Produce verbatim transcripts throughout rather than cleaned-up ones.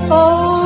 oh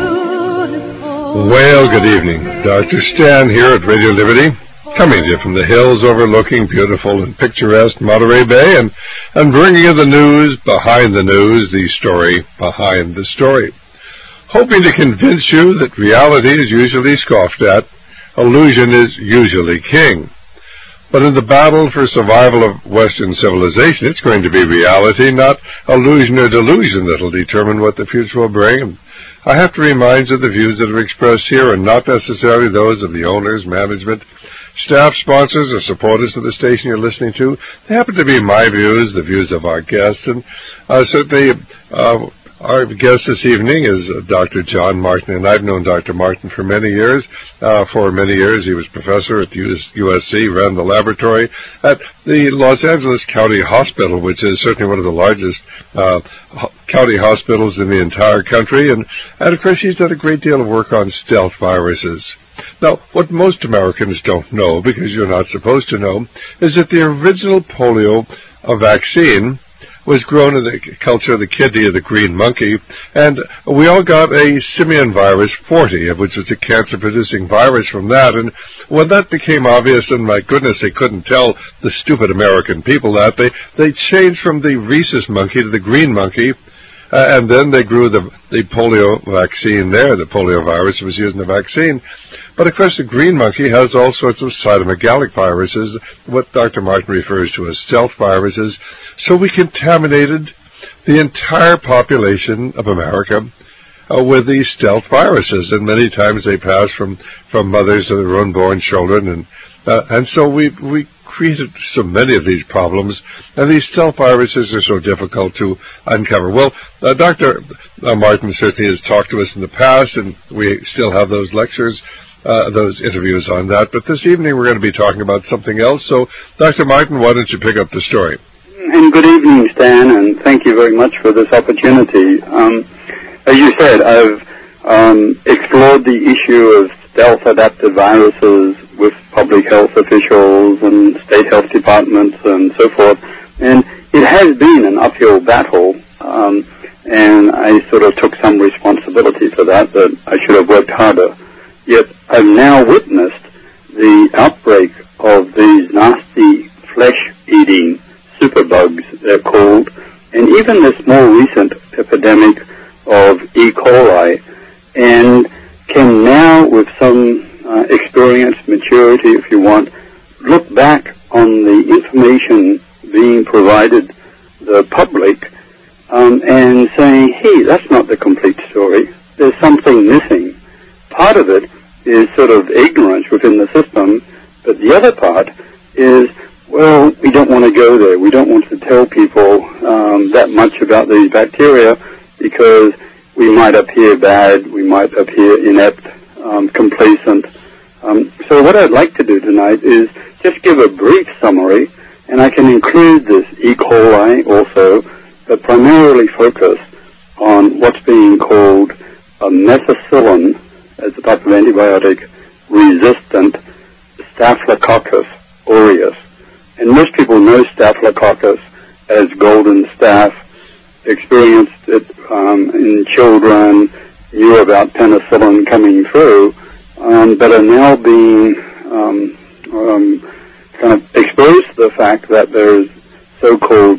beautiful. Well, good evening. Doctor Stan here at Radio Liberty, coming to you from the hills overlooking beautiful and picturesque Monterey Bay, and, and bringing you the news behind the news, the story behind the story. Hoping to convince you that reality is usually scoffed at, illusion is usually king. But in the battle for survival of Western civilization, it's going to be reality, not illusion or delusion, that will determine what the future will bring. I have to remind you the views that are expressed here are not necessarily those of the owners, management, staff, sponsors, or supporters of the station you're listening to. They happen to be my views, the views of our guests, and uh, certainly uh, our guest this evening is uh, Doctor John Martin, and I've known Doctor Martin for many years. Uh, for many years, he was professor at U S C, ran the laboratory at the Los Angeles County Hospital, which is certainly one of the largest uh, ho- county hospitals in the entire country. And, and, of course, he's done a great deal of work on stealth viruses. Now, what most Americans don't know, because you're not supposed to know, is that the original polio vaccine was grown in the culture of the kidney of the green monkey, and we all got a simian virus forty, which was a cancer-producing virus from that. And when that became obvious, and my goodness, they couldn't tell the stupid American people that, they, they changed from the rhesus monkey to the green monkey, uh, and then they grew the, the polio vaccine there. The polio virus was used in the vaccine. But, of course, the green monkey has all sorts of cytomegalic viruses, what Doctor Martin refers to as stealth viruses. So we contaminated the entire population of America uh, with these stealth viruses, and many times they pass from, from mothers to their unborn children. And, uh, and so we, we created so many of these problems, and these stealth viruses are so difficult to uncover. Well, uh, Doctor Martin certainly has talked to us in the past, and we still have those lectures, Uh, those interviews on that. But this evening we're going to be talking about something else. So, Doctor Martin, why don't you pick up the story? And good evening, Stan, and thank you very much for this opportunity. Um, as you said, I've um, explored the issue of stealth adaptive viruses with public health officials and state health departments and so forth. And it has been an uphill battle, um, and I sort of took some responsibility for that, that I should have worked harder. Yet I've now witnessed the outbreak of these nasty flesh-eating superbugs, they're called, and even this more recent epidemic of E. coli, and can now, with some uh, experience, maturity, if you want, look back on the information being provided the public um, and saying, hey, that's not the complete story. There's something missing. Part of it is sort of ignorance within the system, but the other part is, well, we don't want to go there. We don't want to tell people um, that much about these bacteria because we might appear bad, we might appear inept, um, complacent. Um, so what I'd like to do tonight is just give a brief summary, and I can include this E. coli also, but primarily focus on what's being called a methicillin as a type of antibiotic-resistant Staphylococcus aureus. And most people know Staphylococcus as golden staph, experienced it um, in children, knew about penicillin coming through, um, but are now being um, um, kind of exposed to the fact that there's so-called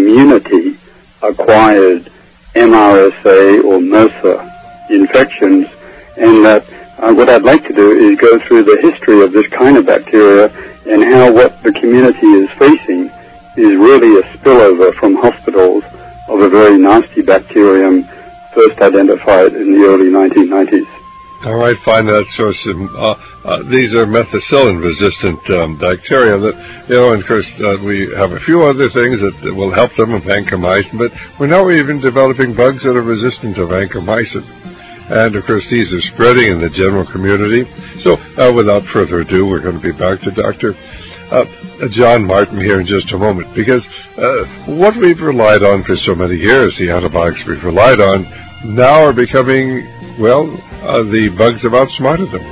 community-acquired M R S A or MRSA infections, and that uh, what I'd like to do is go through the history of this kind of bacteria and how what the community is facing is really a spillover from hospitals of a very nasty bacterium first identified in the early nineteen nineties. All right, fine. That's so some. Uh, uh, these are methicillin-resistant um, bacteria that, you know, and of course uh, we have a few other things that, that will help them, vancomycin, but we're now even developing bugs that are resistant to vancomycin. And, of course, these are spreading in the general community. So, uh, without further ado, we're going to be back to Doctor Uh, John Martin here in just a moment, because uh, what we've relied on for so many years, the antibiotics we've relied on, now are becoming, well, uh, the bugs have outsmarted them.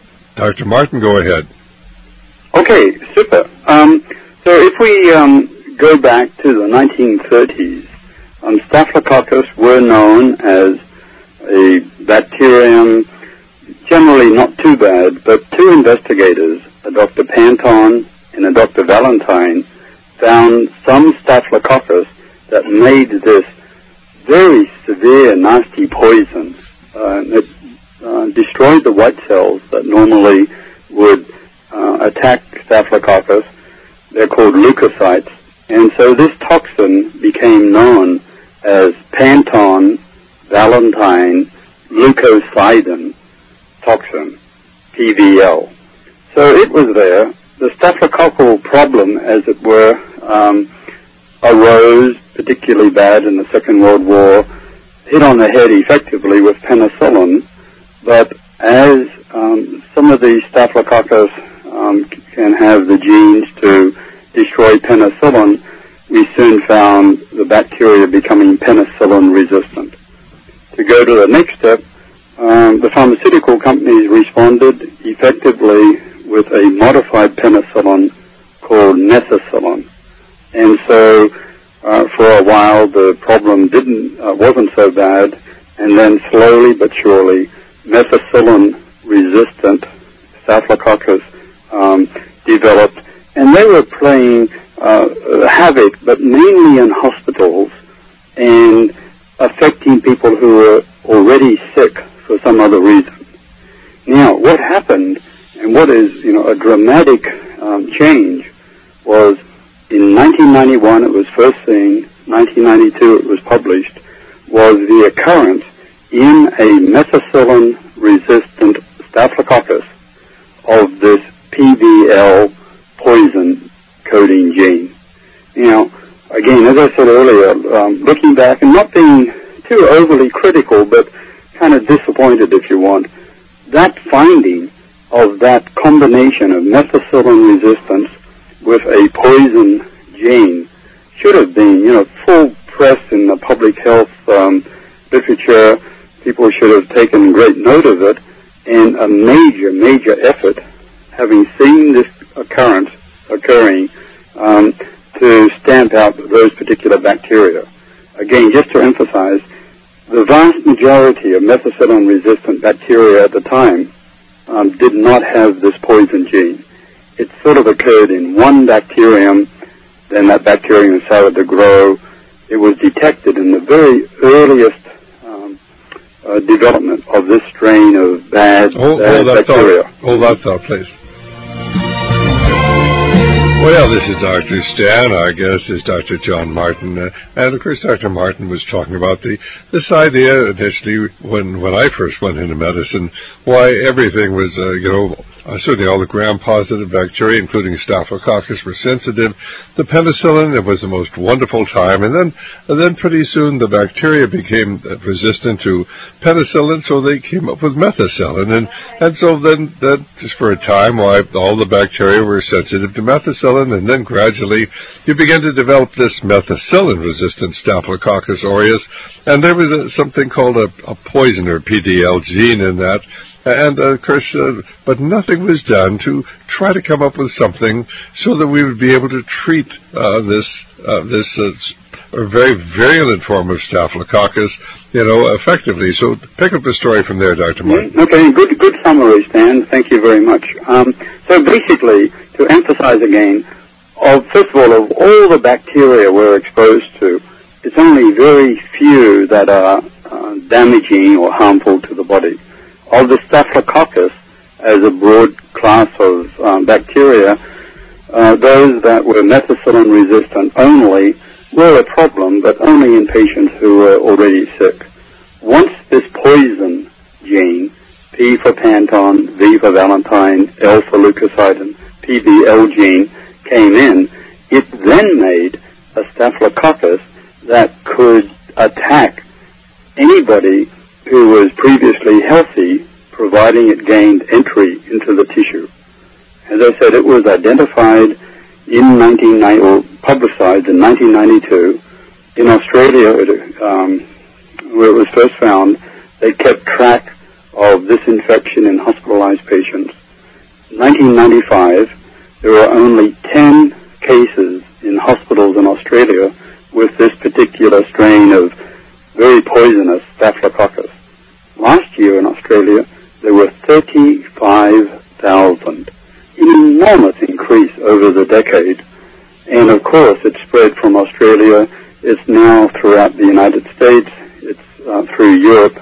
Doctor Martin, go ahead. Okay, super. Um, so if we um, go back to the nineteen thirties. Um, Staphylococcus were known as a bacterium, generally not too bad, but two investigators, a Doctor Panton and a Doctor Valentine, found some Staphylococcus that made this very severe, nasty poison. Uh, it uh, destroyed the white cells that normally would uh, attack Staphylococcus. They're called leukocytes. And so this toxin became known as Panton Valentine leukocidin toxin, P V L. So it was there. The staphylococcal problem, as it were, um, arose particularly bad in the Second World War, hit on the head effectively with penicillin, but as um, some of these staphylococcus um, can have the genes to destroy penicillin, we soon found the bacteria becoming penicillin resistant. To go to the next step, um, the pharmaceutical companies responded effectively with a modified penicillin called methicillin. And so uh, for a while the problem didn't uh, wasn't so bad, and then slowly but surely methicillin resistant staphylococcus um, developed, and they were playing uh, havoc, but mainly in hospitals and affecting people who were already sick for some other reason. Now, what happened, and what is, you know, a dramatic um, change, was in nineteen ninety-one it was first seen, nineteen ninety-two it was published, was the occurrence in a methicillin-resistant staphylococcus of this P V L poison-coding gene. Now, again, as I said earlier, um, looking back and not being too overly critical, but kind of disappointed, if you want, that finding of that combination of methicillin resistance with a poison gene should have been, you know, full press in the public health um, literature. People should have taken great note of it, and a major, major effort, having seen this occurrence occurring, um, to stamp out those particular bacteria. Again, just to emphasize, the vast majority of methicillin-resistant bacteria at the time um, did not have this poison gene. It sort of occurred in one bacterium, then that bacterium started to grow. It was detected in the very earliest um, uh, development of this strain of bad, hold, bad hold bacteria. Thought. Hold that thought, please. Well, this is Doctor Stan. Our guest is Doctor John Martin. Uh, and, of course, Doctor Martin was talking about the this idea initially when, when I first went into medicine, why everything was, uh, you know, uh, certainly all the gram-positive bacteria, including Staphylococcus, were sensitive. The penicillin, it was the most wonderful time. And then and then pretty soon the bacteria became resistant to penicillin, so they came up with methicillin. And, and so then, then, just for a time, why all the bacteria were sensitive to methicillin. And then gradually you begin to develop this methicillin-resistant Staphylococcus aureus, and there was a, something called a, a poison or P D L gene in that, and uh, of course, uh, but nothing was done to try to come up with something so that we would be able to treat uh, this uh, this uh, very virulent form of Staphylococcus, you know, effectively. So pick up the story from there, Doctor Martin. Okay, good, good summary, Stan. Thank you very much. Um, so basically, to emphasize again, of, first of all, of all the bacteria we're exposed to, it's only very few that are uh, damaging or harmful to the body. Of the Staphylococcus, as a broad class of um, bacteria, uh, those that were methicillin resistant only were a problem, but only in patients who were already sick. Once this poison gene, P for Panton, V for Valentine, L for leukocidin, P V L gene came in, it then made a staphylococcus that could attack anybody who was previously healthy, providing it gained entry into the tissue. As I said, it was identified in nineteen ninety, or publicized in nineteen ninety-two. In Australia, it, um, where it was first found, they kept track of this infection in hospitalized patients. In nineteen ninety-five, there were only ten cases in hospitals in Australia with this particular strain of very poisonous Staphylococcus. Last year in Australia, there were thirty-five thousand, an enormous increase over the decade. And of course, it spread from Australia. It's now throughout the United States. It's uh, through Europe.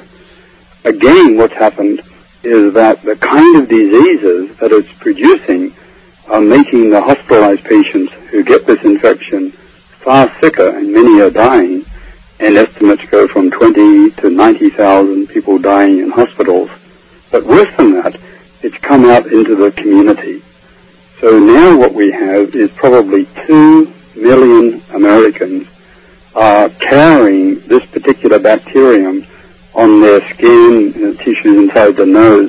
Again, what's happened is that the kind of diseases that it's producing are making the hospitalized patients who get this infection far sicker, and many are dying, and estimates go from twenty to ninety thousand people dying in hospitals. But worse than that, it's come out into the community. So now what we have is probably two million Americans are carrying this particular bacterium on their skin and tissues inside the nose.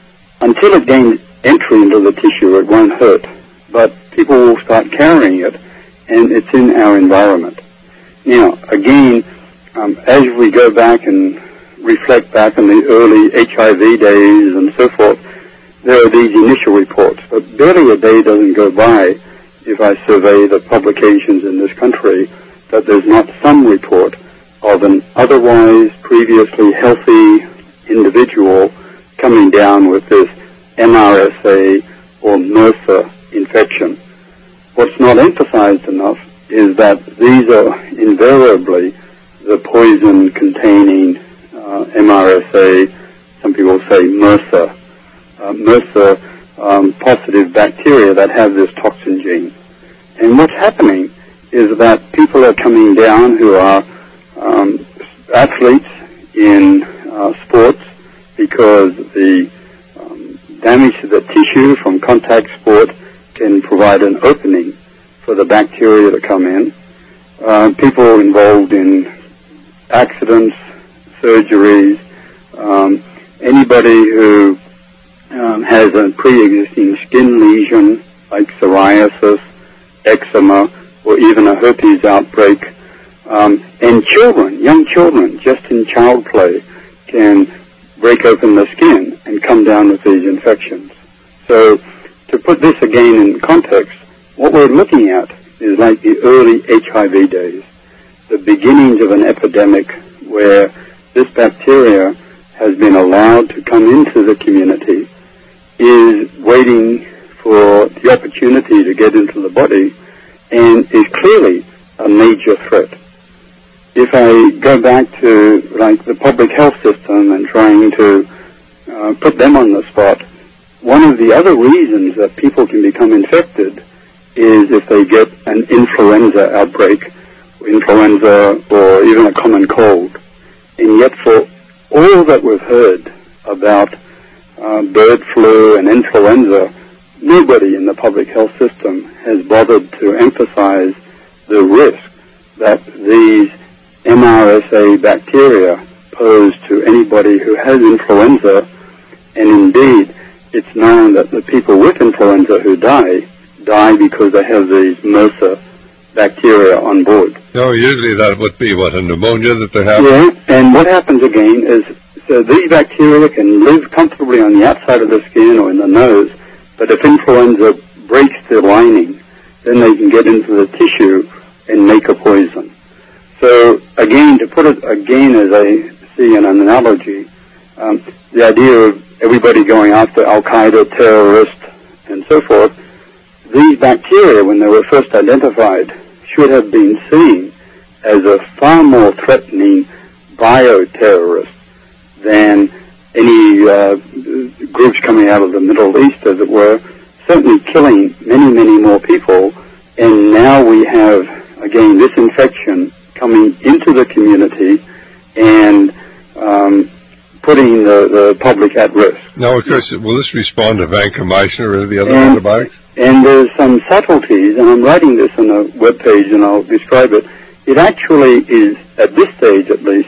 Until it gains entry into the tissue, it won't hurt. But people will start carrying it, and it's in our environment. Now, again, um, as we go back and reflect back on the early H I V days and so forth, there are these initial reports. But barely a day doesn't go by, if I survey the publications in this country, that there's not some report of an otherwise previously healthy individual coming down with this M R S A or MRSA infection. What's not emphasized enough is that these are invariably the poison-containing uh, M R S A, some people say MRSA, uh, MRSA um, positive bacteria that have this toxin gene. And what's happening is that people are coming down who are um, athletes in uh, sports because the um, damage to the tissue from contact sport can provide an opening for the bacteria to come in. Uh, people involved in accidents, surgeries, um, anybody who um, has a pre-existing skin lesion like psoriasis, eczema, or even a herpes outbreak, um, and children, young children, just in child play, can break open the skin and come down with these infections. So, to put this again in context, what we're looking at is like the early H I V days, the beginnings of an epidemic where this bacteria has been allowed to come into the community, is waiting for the opportunity to get into the body, and is clearly a major threat. If I go back to like the public health system and trying to uh, put them on the spot, one of the other reasons that people can become infected is if they get an influenza outbreak, influenza or even a common cold. And yet for all that we've heard about uh, bird flu and influenza, nobody in the public health system has bothered to emphasize the risk that these M R S A bacteria pose to anybody who has influenza. And indeed, it's known that the people with influenza who die, die because they have these MRSA bacteria on board. No, usually that would be, what, a pneumonia that they have? Yeah, and what happens again is so these bacteria can live comfortably on the outside of the skin or in the nose, but if influenza breaks the lining, then they can get into the tissue and make a poison. So again, to put it again as I see in an analogy, um, the idea of everybody going after Al-Qaeda terrorists and so forth, these bacteria, when they were first identified, should have been seen as a far more threatening bioterrorist than any uh, groups coming out of the Middle East, as it were, certainly killing many, many more people. And now we have, again, this infection coming into the community and um, putting the, the public at risk. Now, of course, will this respond to vancomycin or any of the other and, antibiotics? And there's some subtleties, and I'm writing this on a webpage, and I'll describe it. It actually is, at this stage at least,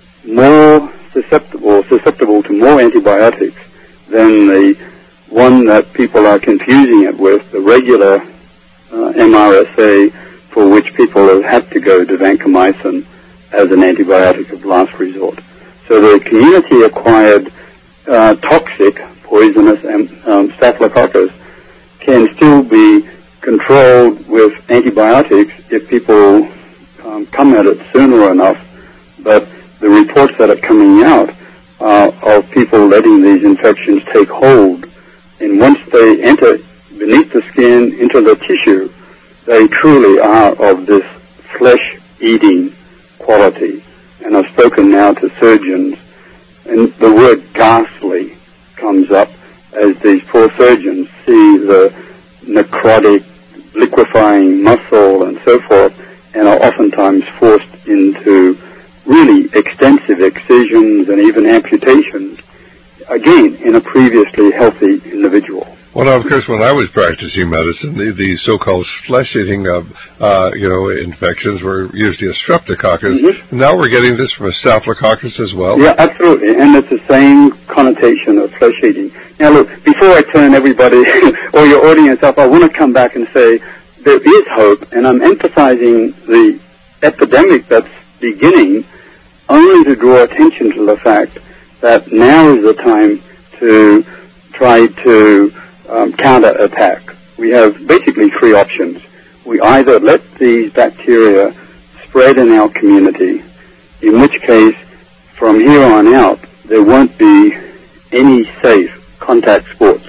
more susceptible, susceptible to more antibiotics than the one that people are confusing it with, the regular uh, M R S A, for which people have had to go to vancomycin as an antibiotic of last resort. So the community-acquired uh, toxic, poisonous um, um, Staphylococcus can still be controlled with antibiotics if people um, come at it sooner enough. But the reports that are coming out uh, of people letting these infections take hold, and once they enter beneath the skin into the tissue, they truly are of this flesh-eating quality. And I've spoken now to surgeons, and the word ghastly comes up as these poor surgeons see the necrotic, liquefying muscle and so forth, and are oftentimes forced into really extensive excisions and even amputations, again, in a previously healthy individual. Well, now, of course, when I was practicing medicine, the, the so-called flesh-eating, uh, uh, you know, infections were usually a streptococcus. Mm-hmm. Now we're getting this from a staphylococcus as well. Yeah, absolutely, and it's the same connotation of flesh-eating. Now, look, before I turn everybody or your audience up, I want to come back and say there is hope, and I'm emphasizing the epidemic that's beginning only to draw attention to the fact that now is the time to try to um, counter-attack. We have basically three options. We either let these bacteria spread in our community, in which case, from here on out, there won't be any safe contact sports,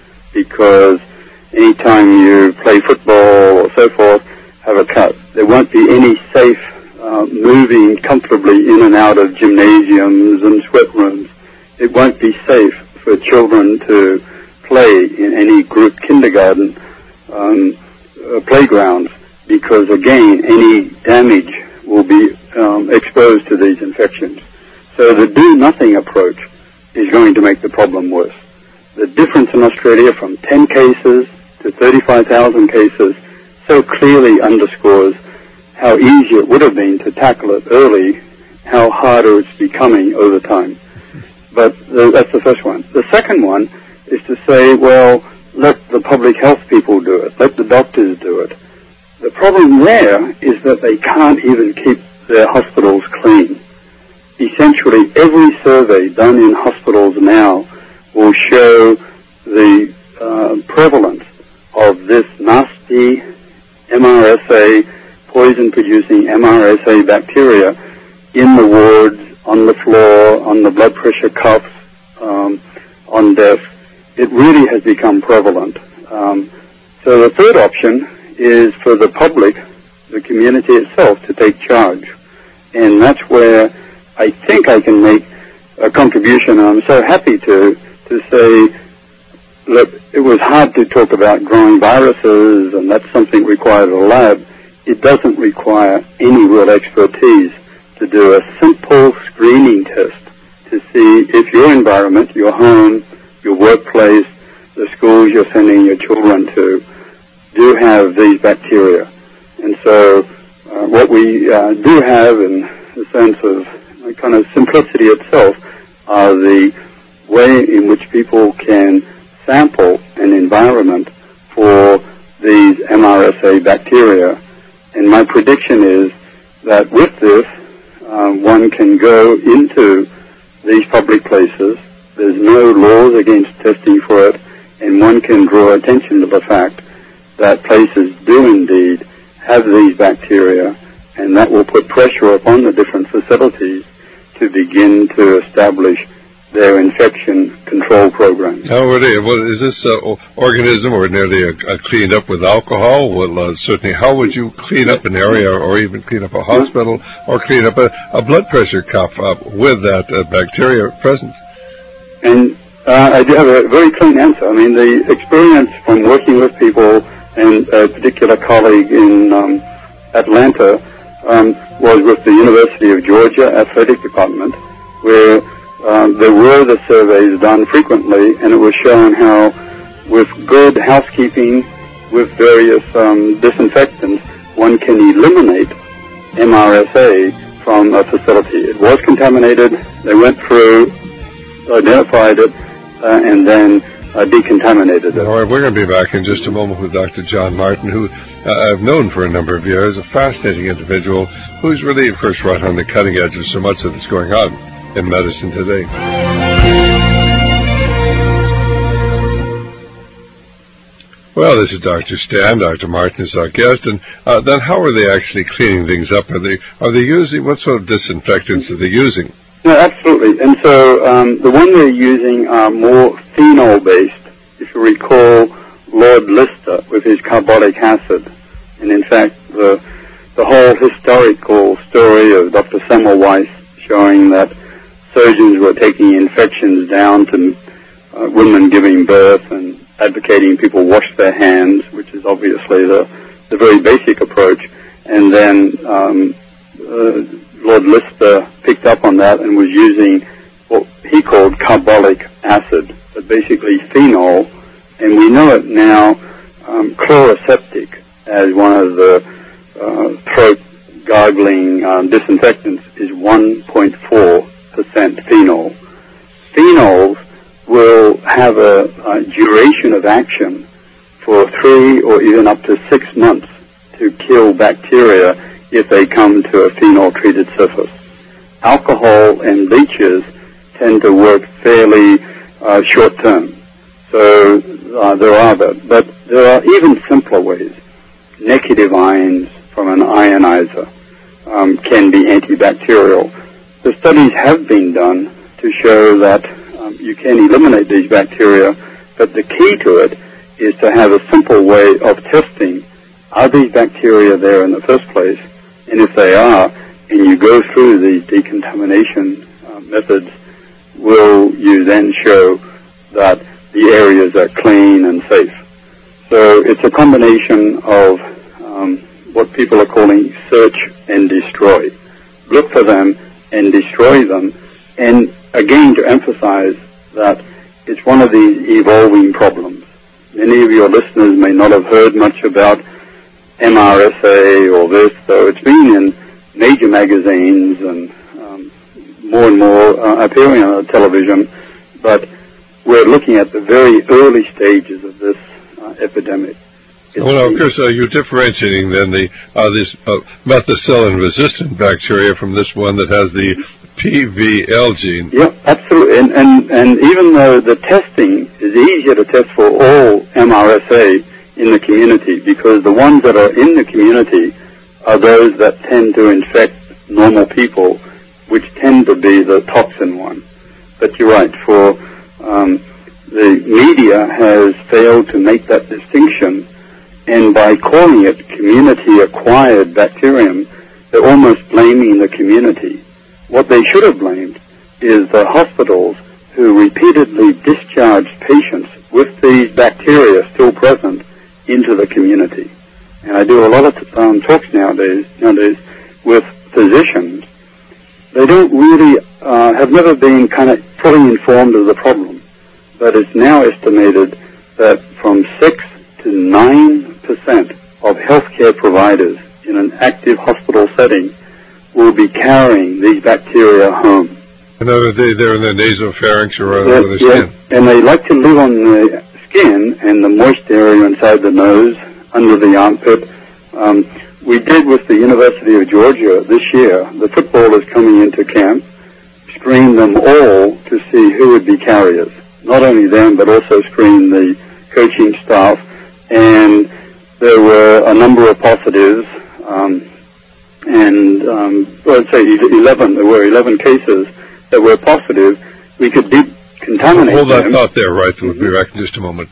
because anytime you play football or so forth, have a cut. There won't be any safe uh, moving comfortably in and out of gymnasiums and sweat rooms. It won't be safe for children to play in any group kindergarten um, uh, playgrounds, because, again, any damage will be um, exposed to these infections. So the do-nothing approach is going to make the problem worse. The difference in Australia from ten cases to thirty-five thousand cases so clearly underscores how easy it would have been to tackle it early, how harder it's becoming over time. But the, that's the first one. The second one is to say, well, let the public health people do it. Let the doctors do it. The problem there is that they can't even keep their hospitals clean. Essentially, every survey done in hospitals now will show the uh, prevalence of this nasty M R S A, poison-producing M R S A bacteria in the wards, on the floor, on the blood pressure cuffs, um, on desks. It really has become prevalent. Um, so the third option is for the public, the community itself, to take charge. And that's where I think I can make a contribution, and I'm so happy to, to say, look, it was hard to talk about growing viruses, and that's something required at a lab. It doesn't require any real expertise to do a simple screening test to see if your environment, your home, your workplace, the schools you're sending your children to, do have these bacteria. And so uh, what we uh, do have, in the sense of uh, kind of simplicity itself, are the way in which people can sample an environment for these M R S A bacteria. And my prediction is that with this, um, one can go into these public places. There's no laws against testing for it, and one can draw attention to the fact that places do indeed have these bacteria, and that will put pressure upon the different facilities to begin to establish their infection control programs. Now, really, well, is this uh, organism ordinarily uh, cleaned up with alcohol? Well, uh, certainly, how would you clean up an area, or even clean up a hospital, or clean up a, a blood pressure cuff uh, with that uh, bacteria present? And uh, I do have a very clean answer. I mean, the experience from working with people, and a particular colleague in um, Atlanta um, was with the University of Georgia Athletic Department, where um, there were the surveys done frequently, and it was shown how with good housekeeping, with various um, disinfectants, one can eliminate M R S A from a facility. It was contaminated. They went through, identified it, uh, and then uh, decontaminated it. All right, we're going to be back in just a moment with Doctor John Martin, who uh, I've known for a number of years, a fascinating individual who's really, of course, right on the cutting edge of so much that's going on in medicine today. Well, this is Doctor Stan. Doctor Martin is our guest. And uh, then how are they actually cleaning things up? Are they are they using, what sort of disinfectants are they using? No, absolutely. And so um, the one they're using are more phenol-based. If you recall, Lord Lister with his carbolic acid. And in fact, the the whole historical story of Doctor Semmelweis showing that surgeons were taking infections down to uh, women giving birth and advocating people wash their hands, which is obviously the, the very basic approach. And then um, uh, Lord Lister picked up on that and was using what he called carbolic acid, but basically phenol. And we know it now, um, chloroseptic, as one of the uh, throat gargling um, disinfectants is one point four percent phenol. Phenols will have a, a duration of action for three or even up to six months to kill bacteria if they come to a phenol-treated surface. Alcohol and bleaches tend to work fairly uh, short-term. So uh, there are that. But there are even simpler ways. Negative ions from an ionizer um, can be antibacterial. The studies have been done to show that um, you can eliminate these bacteria, but the key to it is to have a simple way of testing, are these bacteria there in the first place? And if they are, and you go through these decontamination uh, methods, will you then show that the areas are clean and safe? So it's a combination of um, what people are calling search and destroy. Look for them and destroy them. And again, to emphasize that it's one of these evolving problems. Many of your listeners may not have heard much about M R S A or this, though it's been in major magazines and um, more and more uh, appearing on television. But we're looking at the very early stages of this uh, epidemic. It's well, of course, uh, you're differentiating then the uh, this uh, methicillin-resistant bacteria from this one that has the P V L gene. Yeah, absolutely. And, and, and even though the testing is easier to test for all M R S A in the community, because the ones that are in the community are those that tend to infect normal people, which tend to be the toxin one. But you're right, for um, the media has failed to make that distinction, and by calling it community-acquired bacterium, they're almost blaming the community. What they should have blamed is the hospitals who repeatedly discharged patients with these bacteria still present into the community. And I do a lot of um, talks nowadays, nowadays with physicians. They don't really, uh, have never been kind of fully informed of the problem. But it's now estimated that from six to nine percent of healthcare providers in an active hospital setting will be carrying these bacteria home. And they, they're in the nasopharynx or under the yeah, skin. And they like to live on the skin and the moist area inside the nose, under the armpit. Um, we did with the University of Georgia this year, the footballers coming into camp, screened them all to see who would be carriers. Not only them, but also screened the coaching staff. And there were a number of positives, um, and um, let's say eleven. There were eleven cases that were positive. We could decontaminate Hold that them. thought there, right? We'll be back in just a moment.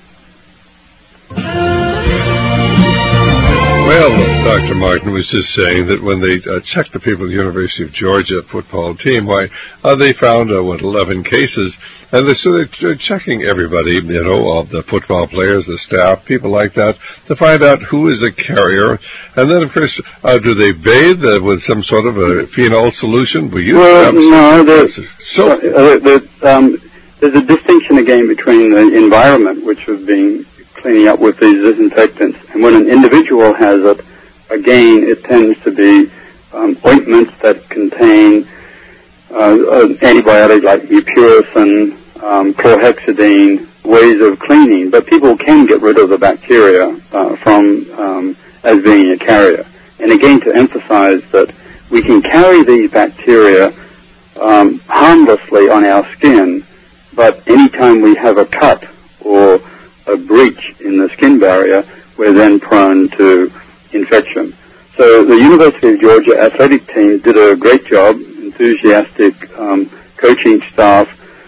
Well, Doctor Martin was just saying that when they uh, checked the people at the University of Georgia football team, why uh, they found uh, what eleven cases, and they, so they're checking everybody, you know, all the football players, the staff, people like that, to find out who is a carrier. And then, of course, uh, do they bathe uh, with some sort of a phenol solution? We use well, no, the, so uh, the, um, there's a distinction again between the environment, which has been cleaning up with these disinfectants, and when an individual has it, again, it tends to be um, ointments that contain uh, an antibiotic like mupirocin, um, chlorhexidine, ways of cleaning. But people can get rid of the bacteria uh, from um, as being a carrier. And again, to emphasize that we can carry these bacteria um, harmlessly on our skin, but anytime we have a cut or a breach in the skin barrier, we're then prone to infection. So the University of Georgia athletic team did a great job, enthusiastic um, coaching staff.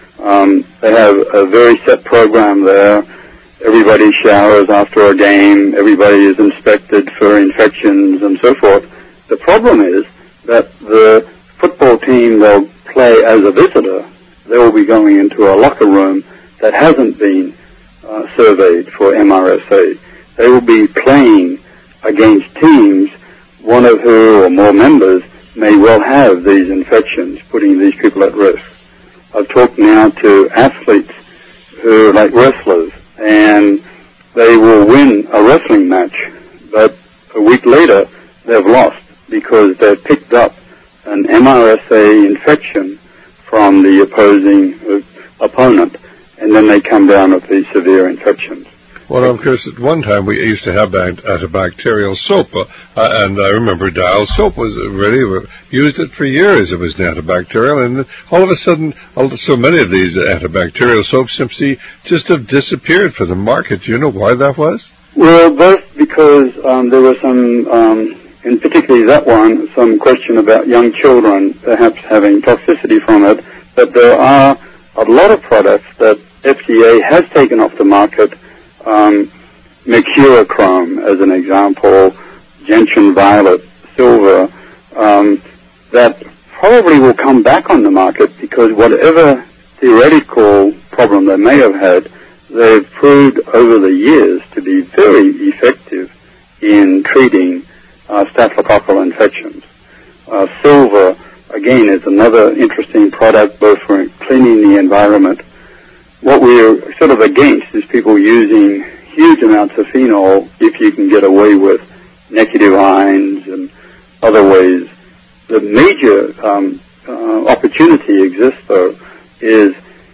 Um, they have a very set program there. Everybody showers after a game. Everybody is inspected for infections and so forth. The problem is that the football team they'll play as a visitor, they will be going into a locker room that hasn't been uh, surveyed for M R S A. They will be playing against teams, one of who or more members may well have these infections, putting these people at risk. I've talked now to athletes who are like wrestlers, and they will win a wrestling match, but a week later they've lost because they've picked up an M R S A infection from the opposing uh, opponent, and then they come down with these severe infections. Well, of course, at one time we used to have antibacterial soap, uh, and I remember Dial soap was really uh, used it for years. It was antibacterial, and all of a sudden, all, so many of these antibacterial soaps simply just have disappeared from the market. Do you know why that was? Well, both because um, there was some, um, and particularly that one, some question about young children perhaps having toxicity from it, but there are a lot of products that F D A has taken off the market. Um, Mercurochrome, as an example, gentian violet, silver, um, that probably will come back on the market because whatever theoretical problem they may have had, they've proved over the years to be very effective in treating uh, staphylococcal infections. Uh, silver, again, is another interesting product both for cleaning the environment. What we're sort of against is people using huge amounts of phenol if you can get away with negative ions and other ways. The major um, uh, opportunity exists, though, is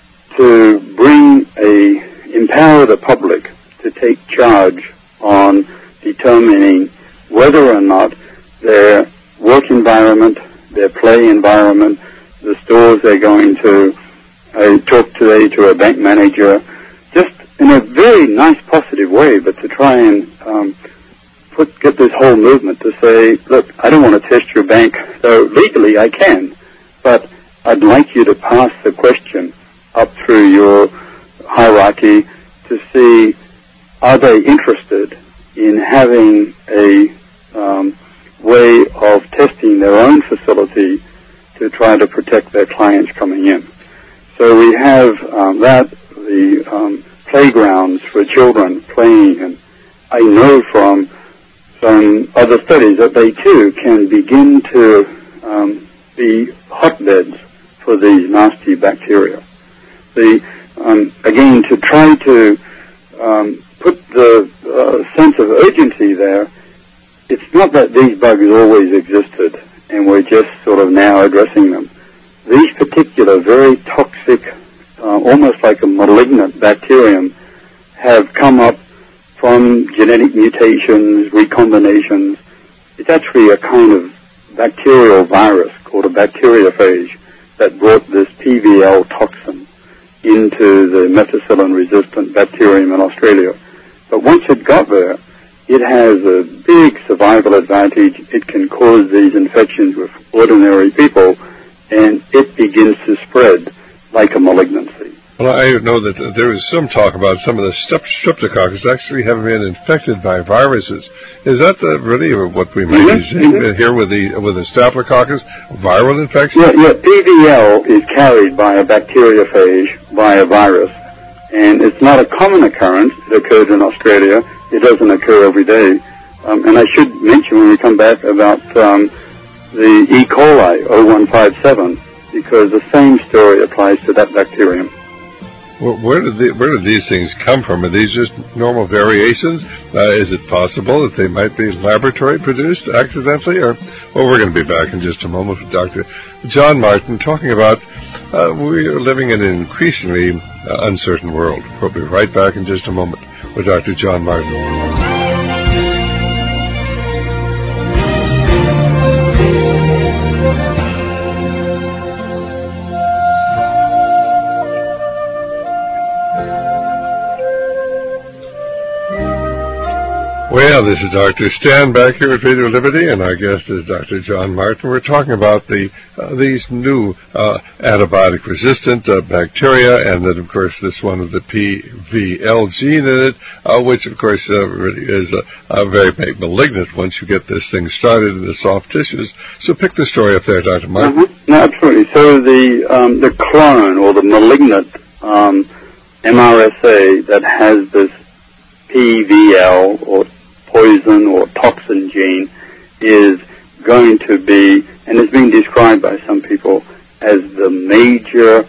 to bring a, empower the public to take charge on determining whether or not their work environment, their play environment, the stores they're going to. I talked today to a bank manager, just in a very nice, positive way, but to try and um, put get this whole movement to say, look, I don't want to test your bank, so legally I can, but I'd like you to pass the question up through your hierarchy to see, are they interested in having a um, way of testing their own facility to try to protect their clients coming in. So we have um, that, the um, playgrounds for children playing, and I know from some other studies that they too can begin to um, be hotbeds for these nasty bacteria. The, um, again, to try to um, put the uh, sense of urgency there, it's not that these bugs always existed and we're just sort of now addressing them. These particular very toxic, uh, almost like a malignant bacterium, have come up from genetic mutations, recombinations. It's actually a kind of bacterial virus called a bacteriophage that brought this P V L toxin into the methicillin-resistant bacterium in Australia. But once it got there, it has a big survival advantage. It can cause these infections with ordinary people, and it begins to spread like a malignancy. Well, I know that there is some talk about some of the streptococcus actually having been infected by viruses. Is that the, really what we may mm-hmm, be seeing mm-hmm. here with the with the staphylococcus viral infection? Yeah, yeah, P V L is carried by a bacteriophage, by a virus, and it's not a common occurrence. It occurred in Australia. It doesn't occur every day. Um, and I should mention when we come back about um, the E. coli oh one five seven, because the same story applies to that bacterium. Well, where did the, where did these things come from? Are these just normal variations? Uh, is it possible that they might be laboratory produced accidentally? Or well, we're going to be back in just a moment with Doctor John Martin talking about uh, we are living in an increasingly uh, uncertain world. We'll be right back in just a moment with Doctor John Martin. Well, this is Doctor Stan back here at Radio Liberty, and our guest is Doctor John Martin. We're talking about the uh, these new uh, antibiotic-resistant uh, bacteria, and that, of course, this one with the P V L gene in it, uh, which, of course, uh, really is uh, uh, very malignant once you get this thing started in the soft tissues. So pick the story up there, Doctor Martin. Uh-huh. No, absolutely. So the um, the clone or the malignant um, M R S A that has this P V L or poison or toxin gene is going to be, and it's being described by some people as the major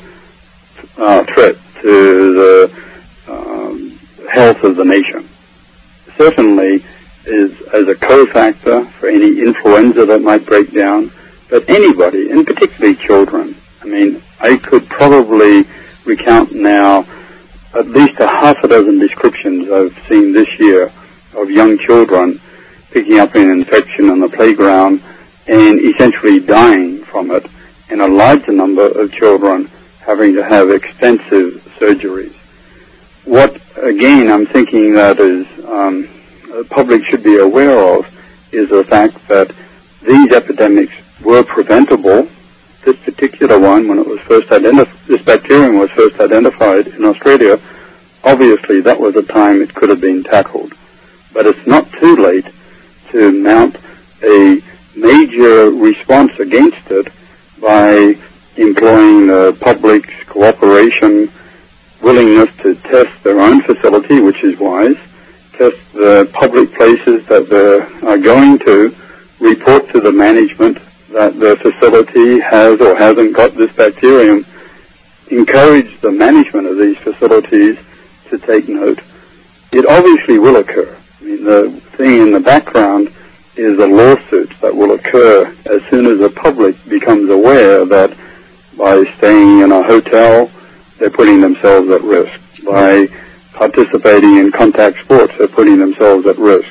uh, threat to the um, health of the nation. Certainly is as a cofactor for any influenza that might break down, but anybody, and particularly children. I mean, I could probably recount now at least a half a dozen descriptions I've seen this year of young children picking up an infection on the playground and essentially dying from it, and a larger number of children having to have extensive surgeries. What, again, I'm thinking that is um, the public should be aware of is the fact that these epidemics were preventable. This particular one, when it was first identified, this bacterium was first identified in Australia, obviously that was a time it could have been tackled. But it's not too late to mount a major response against it by employing the public's cooperation, willingness to test their own facility, which is wise, test the public places that they're going to, report to the management that the facility has or hasn't got this bacterium, encourage the management of these facilities to take note. It obviously will occur. I mean, the thing in the background is the lawsuits that will occur as soon as the public becomes aware that by staying in a hotel, they're putting themselves at risk. By participating in contact sports, they're putting themselves at risk.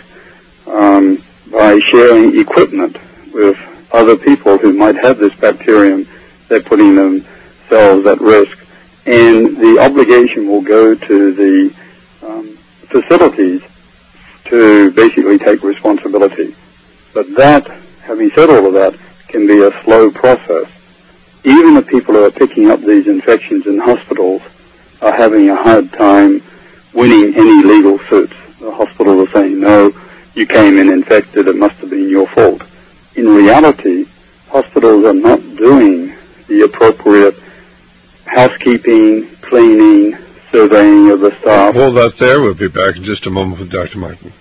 Um, by sharing equipment with other people who might have this bacterium, they're putting themselves at risk. And the obligation will go to the um, facilities to basically take responsibility. But that, having said all of that, can be a slow process. Even the people who are picking up these infections in hospitals are having a hard time winning any legal suits. The hospitals are saying, no, you came in infected, it must have been your fault. In reality, hospitals are not doing the appropriate housekeeping, cleaning, surveying of the staff. Hold that there. We'll be back in just a moment with Doctor Martin.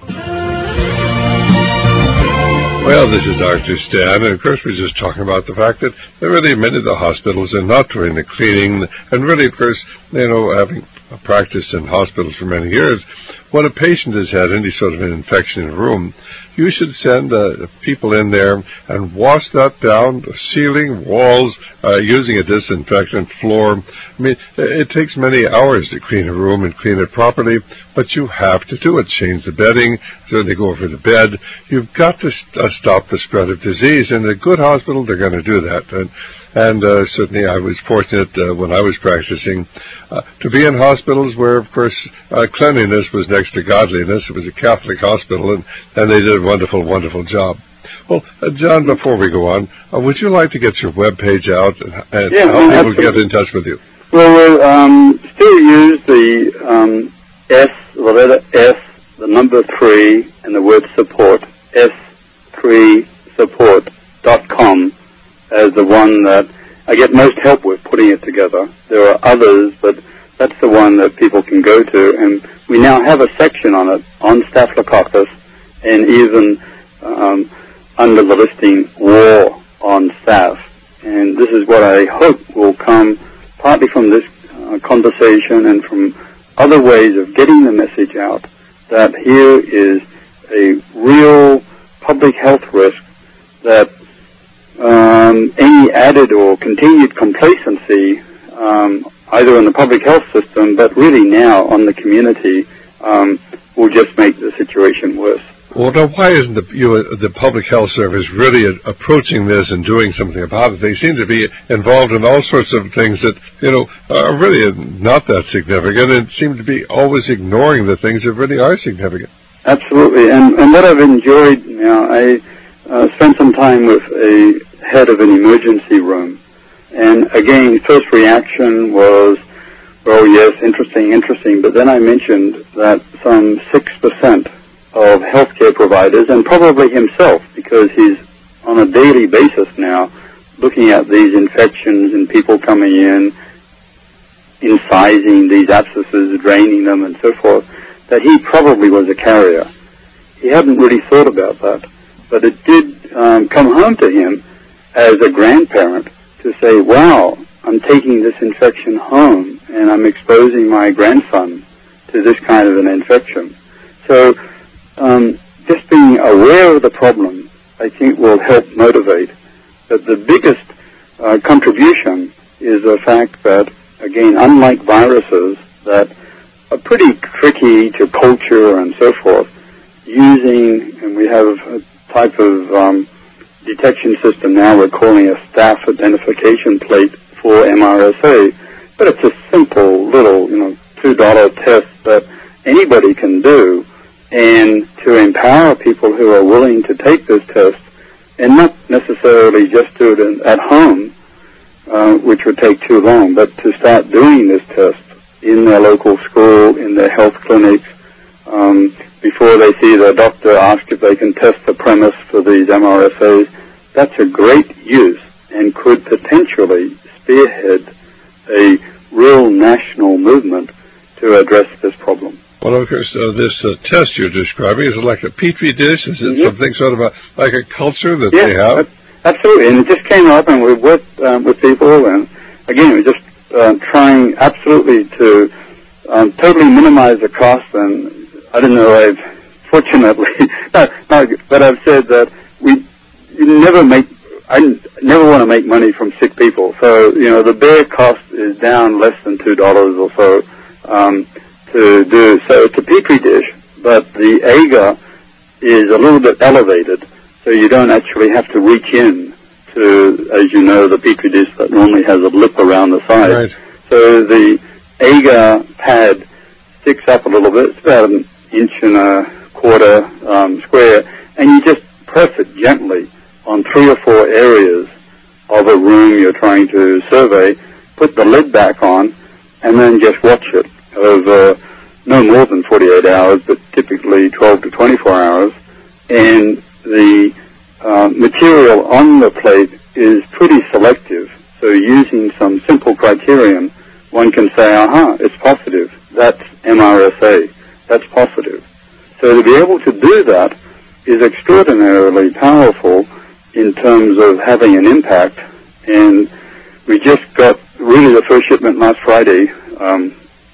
Well, this is Doctor Stan, and of course we're just talking about the fact that really many of the hospitals are not doing the cleaning, and really, of course, you know, having practiced in hospitals for many years, when a patient has had any sort of an infection in a room, you should send uh, people in there and wash that down, the ceiling, walls, uh, using a disinfectant floor. I mean, it takes many hours to clean a room and clean it properly, but you have to do it. Change the bedding, certainly go over the bed. You've got to st- uh, stop the spread of disease. In a good hospital, they're going to do that. And, and uh, certainly I was fortunate uh, when I was practicing uh, to be in hospitals where, of course, uh, cleanliness was next to godliness. It was a Catholic hospital, and, and they did a wonderful, wonderful job. Well, uh, John, before we go on, uh, would you like to get your web page out and, and yeah, how no, people absolutely. get in touch with you? Well, we'll um, still use the um, S, the letter S, the number three, and the word support, S three support dot com, as the one that I get most help with putting it together. There are others, but that's the one that people can go to, and we now have a section on it, on Staphylococcus, and even um, under the listing, War on Staph. And this is what I hope will come partly from this uh, conversation and from other ways of getting the message out, that here is a real public health risk that um, any added or continued complacency, um, either in the public health system, but really now on the community, um, will just make the situation worse. Well, now, why isn't the, you know, the Public Health Service really a, approaching this and doing something about it? They seem to be involved in all sorts of things that, you know, are really not that significant and seem to be always ignoring the things that really are significant. Absolutely. And, and what I've enjoyed now, I uh, spent some time with a head of an emergency room. And again, first reaction was, well, yes, interesting, interesting. But then I mentioned that some six percent of healthcare providers, and probably himself, because he's on a daily basis now looking at these infections and people coming in, incising these abscesses, draining them, and so forth, that he probably was a carrier. He hadn't really thought about that, but it did um, come home to him as a grandparent to say, wow, I'm taking this infection home and I'm exposing my grandson to this kind of an infection. So um, just being aware of the problem, I think, will help motivate. But the biggest uh, contribution is the fact that, again, unlike viruses that are pretty tricky to culture and so forth, using, and we have a type of um, detection system now we're calling a staff identification plate for M R S A, but it's a simple little, you know, two dollar test that anybody can do, and to empower people who are willing to take this test and not necessarily just do it in, at home, uh, which would take too long, but to start doing this test in their local school, in their health clinics, um, before they see their doctor, ask if they can test the premise for these M R S As. That's a great use and could potentially spearhead a real national movement to address this problem. Well, of course, uh, this uh, test you're describing, is it like a petri dish? Is it Yep. something sort of a, like a culture that Yeah, they have? absolutely. And it just came up, and we worked um, with people, and again, we're just uh, trying absolutely to um, totally minimize the cost. And I don't know, I've fortunately, no, no, but I've said that we you never make, I never want to make money from sick people. So, you know, the bare cost is down less than two dollars or so um, to do. So it's a petri dish, but the agar is a little bit elevated, so you don't actually have to reach in to, as you know, the petri dish that normally has a lip around the side. Right. So the agar pad sticks up a little bit. It's about an inch and a quarter um, square, and you just press it gently on three or four areas of a room you're trying to survey, put the lid back on, and then just watch it over no more than forty-eight hours, but typically twelve to twenty-four hours. And the uh, material on the plate is pretty selective. So using some simple criterion, one can say, aha, it's positive. That's M R S A. That's positive. So to be able to do that is extraordinarily powerful in terms of having an impact. And we just got really the first shipment last Friday um,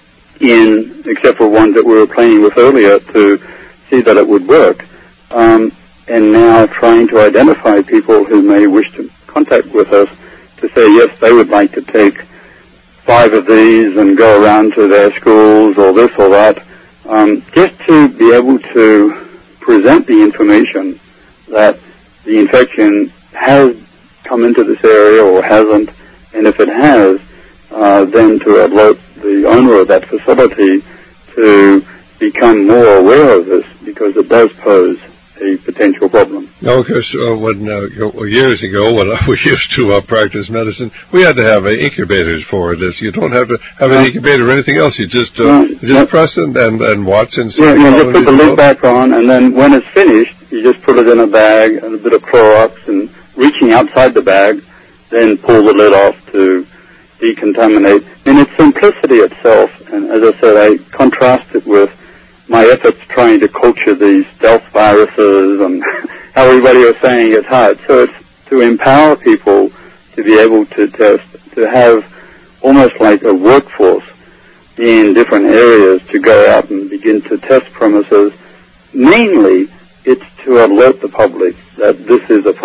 in, except for ones that we were playing with earlier to see that it would work. Um, and now trying to identify people who may wish to contact with us to say, yes, they would like to take five of these and go around to their schools or this or that, um, just to be able to present the information that the infection has come into this area or hasn't, and if it has, uh, then to alert the owner of that facility to become more aware of this, because it does pose a potential problem. Now, of course, uh, when uh, years ago, when uh, we used to uh, practice medicine, we had to have uh, incubators for this. You don't have to have an incubator or anything else. You just uh, No, you just no. press and, and and watch and see. Yeah, you how just put the it lid goes. back on, and then when it's finished, you just put it in a bag and a bit of Clorox, and reaching outside the bag, then pull the lid off to decontaminate. And its simplicity itself, and as I said, I contrast it with my efforts trying to culture these stealth viruses and how everybody was saying it's hard. So it's to empower people to be able to test, to have almost like a workforce in different areas to go out and begin to test premises. Mainly, it's to alert the public that this is a problem.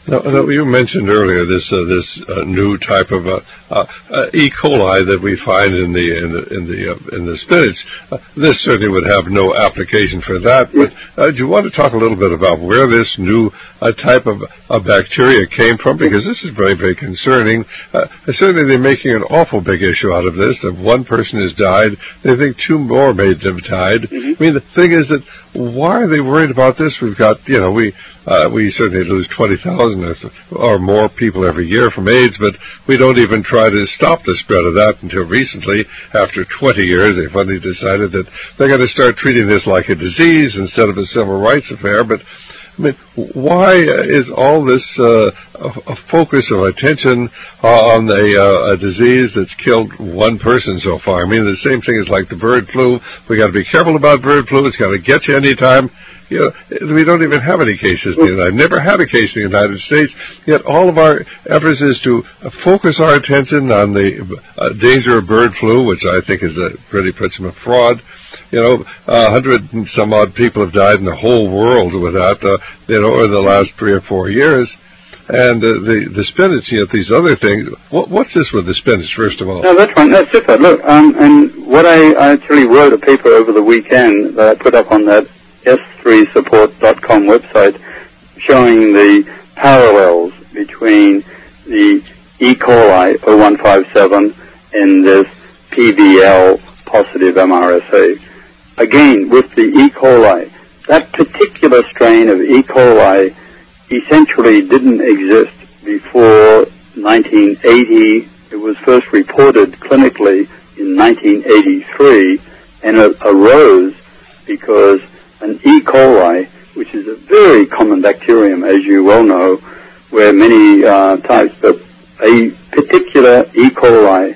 Now, now you mentioned earlier this uh, this uh, new type of uh, uh, uh, E. coli that we find in the in the in the, uh, in the spinach. Uh, this certainly would have no application for that. But uh, do you want to talk a little bit about where this new uh, type of uh, bacteria came from? Because this is very very concerning. Uh, certainly, they're making an awful big issue out of this. If one person has died, they think two more may have died. Mm-hmm. I mean, the thing is that why are they worried about this? We've got you know we uh, we certainly lose twenty thousand or more people every year from AIDS, but we don't even try to stop the spread of that until recently. After twenty years, they finally decided that they're going to start treating this like a disease instead of a civil rights affair. But I mean, why is all this uh, a, a focus of attention on a, uh, a disease that's killed one person so far? I mean, the same thing is like the bird flu. We got to be careful about bird flu. It's going to get you anytime. You know, we don't even have any cases in the United States. Never had a case in the United States. Yet all of our efforts is to focus our attention on the uh, danger of bird flu, which I think is a really puts them a fraud. You know, a hundred and some odd people have died in the whole world with that, uh, you know, in the last three or four years. And uh, the the spinach, you know, these other things. What, what's this with the spinach, first of all? No, that's fine. That's super. Look, um, and what I, I actually wrote a paper over the weekend that I put up on that S three support dot com website showing the parallels between the E. coli zero one five seven and this P B L positive M R S A. Again, with the E. coli, that particular strain of E. coli essentially didn't exist before nineteen eighty. It was first reported clinically in nineteen eighty-three, and it arose because an E. coli, which is a very common bacterium, as you well know, where many uh, types, but a particular E. coli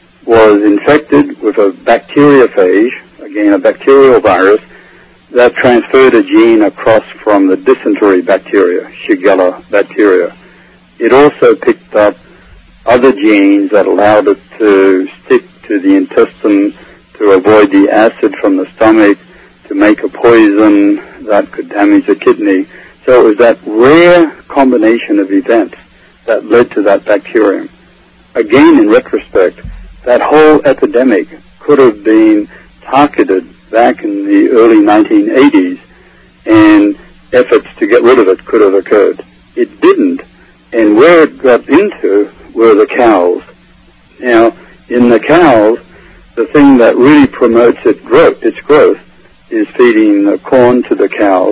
was infected with a bacteriophage, again a bacterial virus, that transferred a gene across from the dysentery bacteria, Shigella bacteria. It also picked up other genes that allowed it to stick to the intestine to avoid the acid from the stomach, to make a poison that could damage the kidney. So it was that rare combination of events that led to that bacterium. Again, in retrospect, that whole epidemic could have been targeted back in the early nineteen eighties, and efforts to get rid of it could have occurred. It didn't, and where it got into were the cows. Now, in the cows, the thing that really promotes its growth, its growth is feeding the corn to the cows,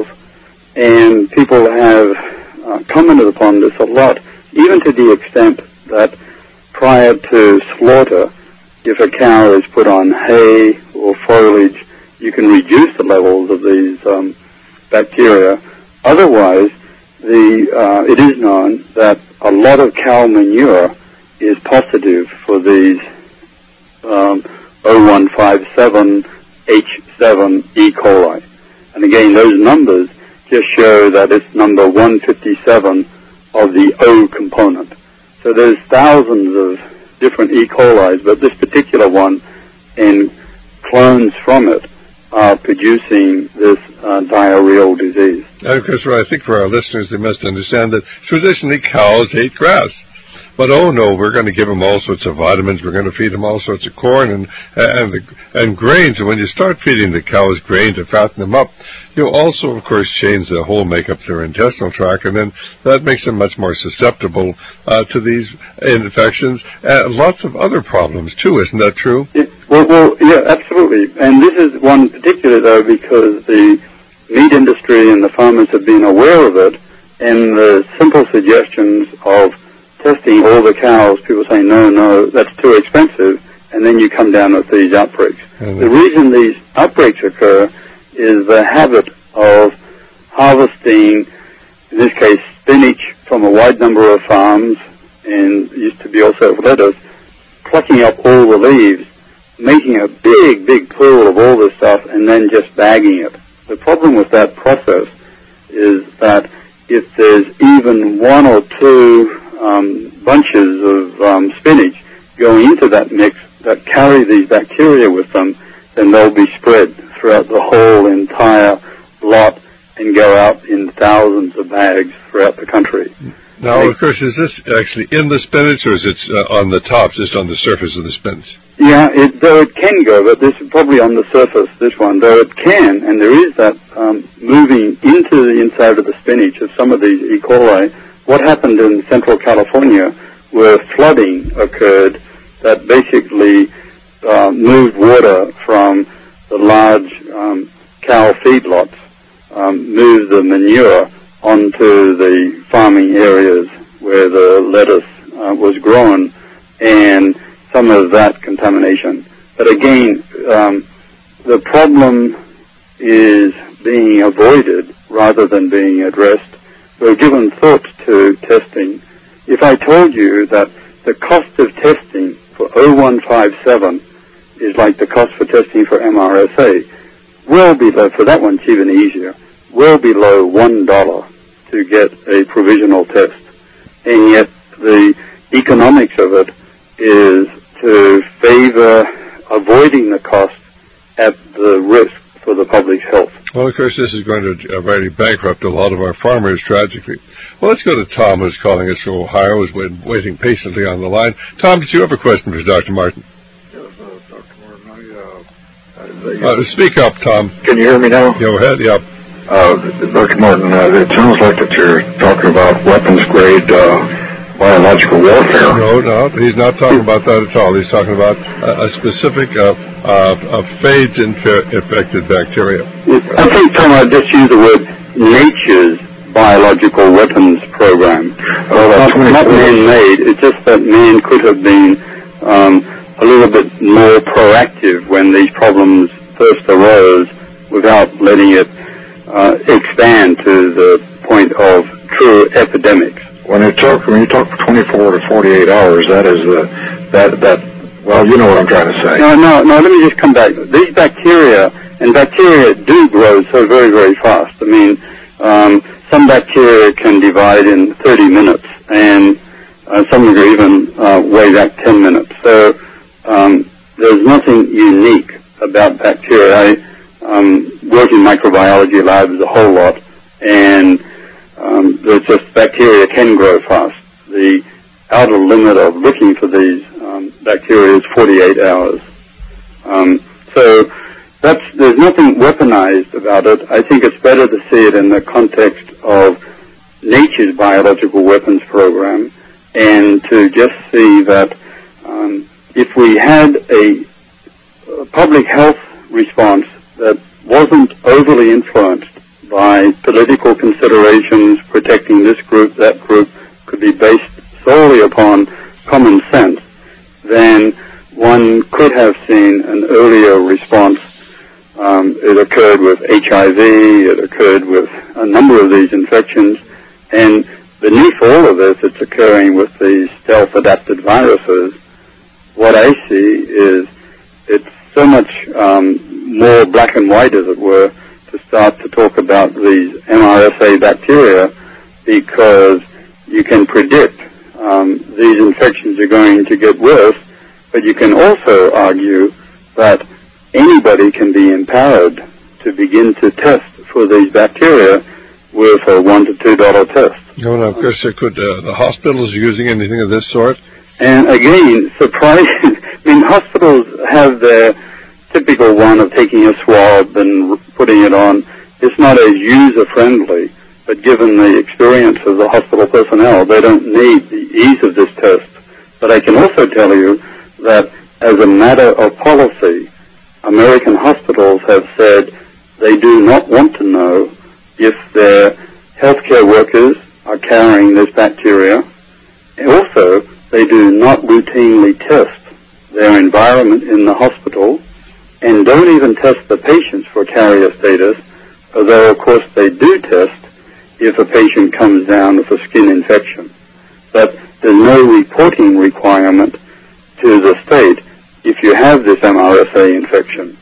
and people have uh, commented upon this a lot, even to the extent that prior to slaughter, if a cow is put on hay or foliage, you can reduce the levels of these um, bacteria. Otherwise, the uh, it is known that a lot of cow manure is positive for these um, zero one five seven H seven E. coli. And again, those numbers just show that it's number one fifty-seven of the O component. So there's thousands of different E. colis, but this particular one and clones from it are producing this uh, diarrheal disease. And of course, I think for our listeners, they must understand that traditionally cows ate grass. But oh no, we're going to give them all sorts of vitamins. We're going to feed them all sorts of corn and and and grains. And when you start feeding the cows grain to fatten them up, you also, of course, change the whole makeup of their intestinal tract, and then that makes them much more susceptible uh, to these infections and lots of other problems too. Isn't that true? Yeah, well, well, yeah, absolutely. And this is one particular though because the meat industry and the farmers have been aware of it, and the simple suggestions of testing all the cows, people say, no, no, that's too expensive, and then you come down with these outbreaks. Mm-hmm. The reason these outbreaks occur is the habit of harvesting, in this case, spinach from a wide number of farms, and used to be also lettuce, plucking up all the leaves, making a big, big pool of all this stuff, and then just bagging it. The problem with that process is that if there's even one or two Um, bunches of um, spinach going into that mix that carry these bacteria with them, then they'll be spread throughout the whole entire lot and go out in thousands of bags throughout the country. Now, of course, is this actually in the spinach, or is it uh, on the top, just on the surface of the spinach? Yeah, it, though it can go, but this is probably on the surface, this one, though it can, and there is that um, moving into the inside of the spinach of some of these E. coli. What happened in Central California, where flooding occurred that basically uh, moved water from the large um, cow feedlots, um, moved the manure onto the farming areas where the lettuce uh, was grown, and some of that contamination. But again, um, the problem is being avoided rather than being addressed. We're given thought to testing. If I told you that the cost of testing for oh one five seven is like the cost for testing for M R S A, well below, for that one it's even easier, well below one dollar to get a provisional test. And yet the economics of it is to favor avoiding the cost at the risk for the public's health. Well, of course, this is going to uh, really bankrupt a lot of our farmers, tragically. Well, let's go to Tom, who's calling us from Ohio, who's been waiting patiently on the line. Tom, did you have a question for Doctor Martin? Yes, uh, Doctor Martin, I, uh, I, Uh, speak up, Tom. Can you hear me now? Go ahead, yep. Uh, Doctor Martin, uh, it sounds like that you're talking about weapons-grade uh, biological warfare. No, no, he's not talking about that at all. He's talking about a, a specific uh, uh, a phage-infected bacteria. I think, Tom, I'd just use the word nature's biological weapons program. Oh, that's not, not man-made. It's just that man could have been um, a little bit more proactive when these problems first arose without letting it uh, expand to the point of true epidemics. When you talk, when you talk twenty-four to forty-eight hours, that is the that that. Well, you know what I'm trying to say. No, no, no. Let me just come back. These bacteria, and bacteria do grow so very, very fast. I mean, um, some bacteria can divide in thirty minutes, and uh, some can even uh, way back ten minutes. So um, there's nothing unique about bacteria. I um, work in microbiology labs a whole lot, and um, there's just bacteria can grow fast. The outer limit of looking for these um, bacteria is forty-eight hours. Um, so that's, there's nothing weaponized about it. I think it's better to see it in the context of nature's biological weapons program, and to just see that um, if we had a, a public health response that wasn't overly influenced by political considerations, protecting this group, that group, could be based solely upon common sense, then one could have seen an earlier response. Um, it occurred with H I V, it occurred with a number of these infections, and beneath all of this, it's occurring with these stealth-adapted viruses. What I see is it's so much um, more black and white, as it were, to start to talk about these M R S A bacteria, because you can predict um, these infections are going to get worse, but you can also argue that anybody can be empowered to begin to test for these bacteria with a one to two dollar test. No, no, of course, could uh, the hospitals using anything of this sort? And again, surprising. I mean, hospitals have their typical one of taking a swab and putting it on. It's not as user-friendly, but given the experience of the hospital personnel, they don't need the ease of this test. But I can also tell you that as a matter of policy, American hospitals have said they do not want to know if their healthcare workers are carrying this bacteria. And also, they do not routinely test their environment in the hospital, and don't even test the patients for carrier status, although of course they do test if a patient comes down with a skin infection. But there's no reporting requirement to the state if you have this M R S A infection.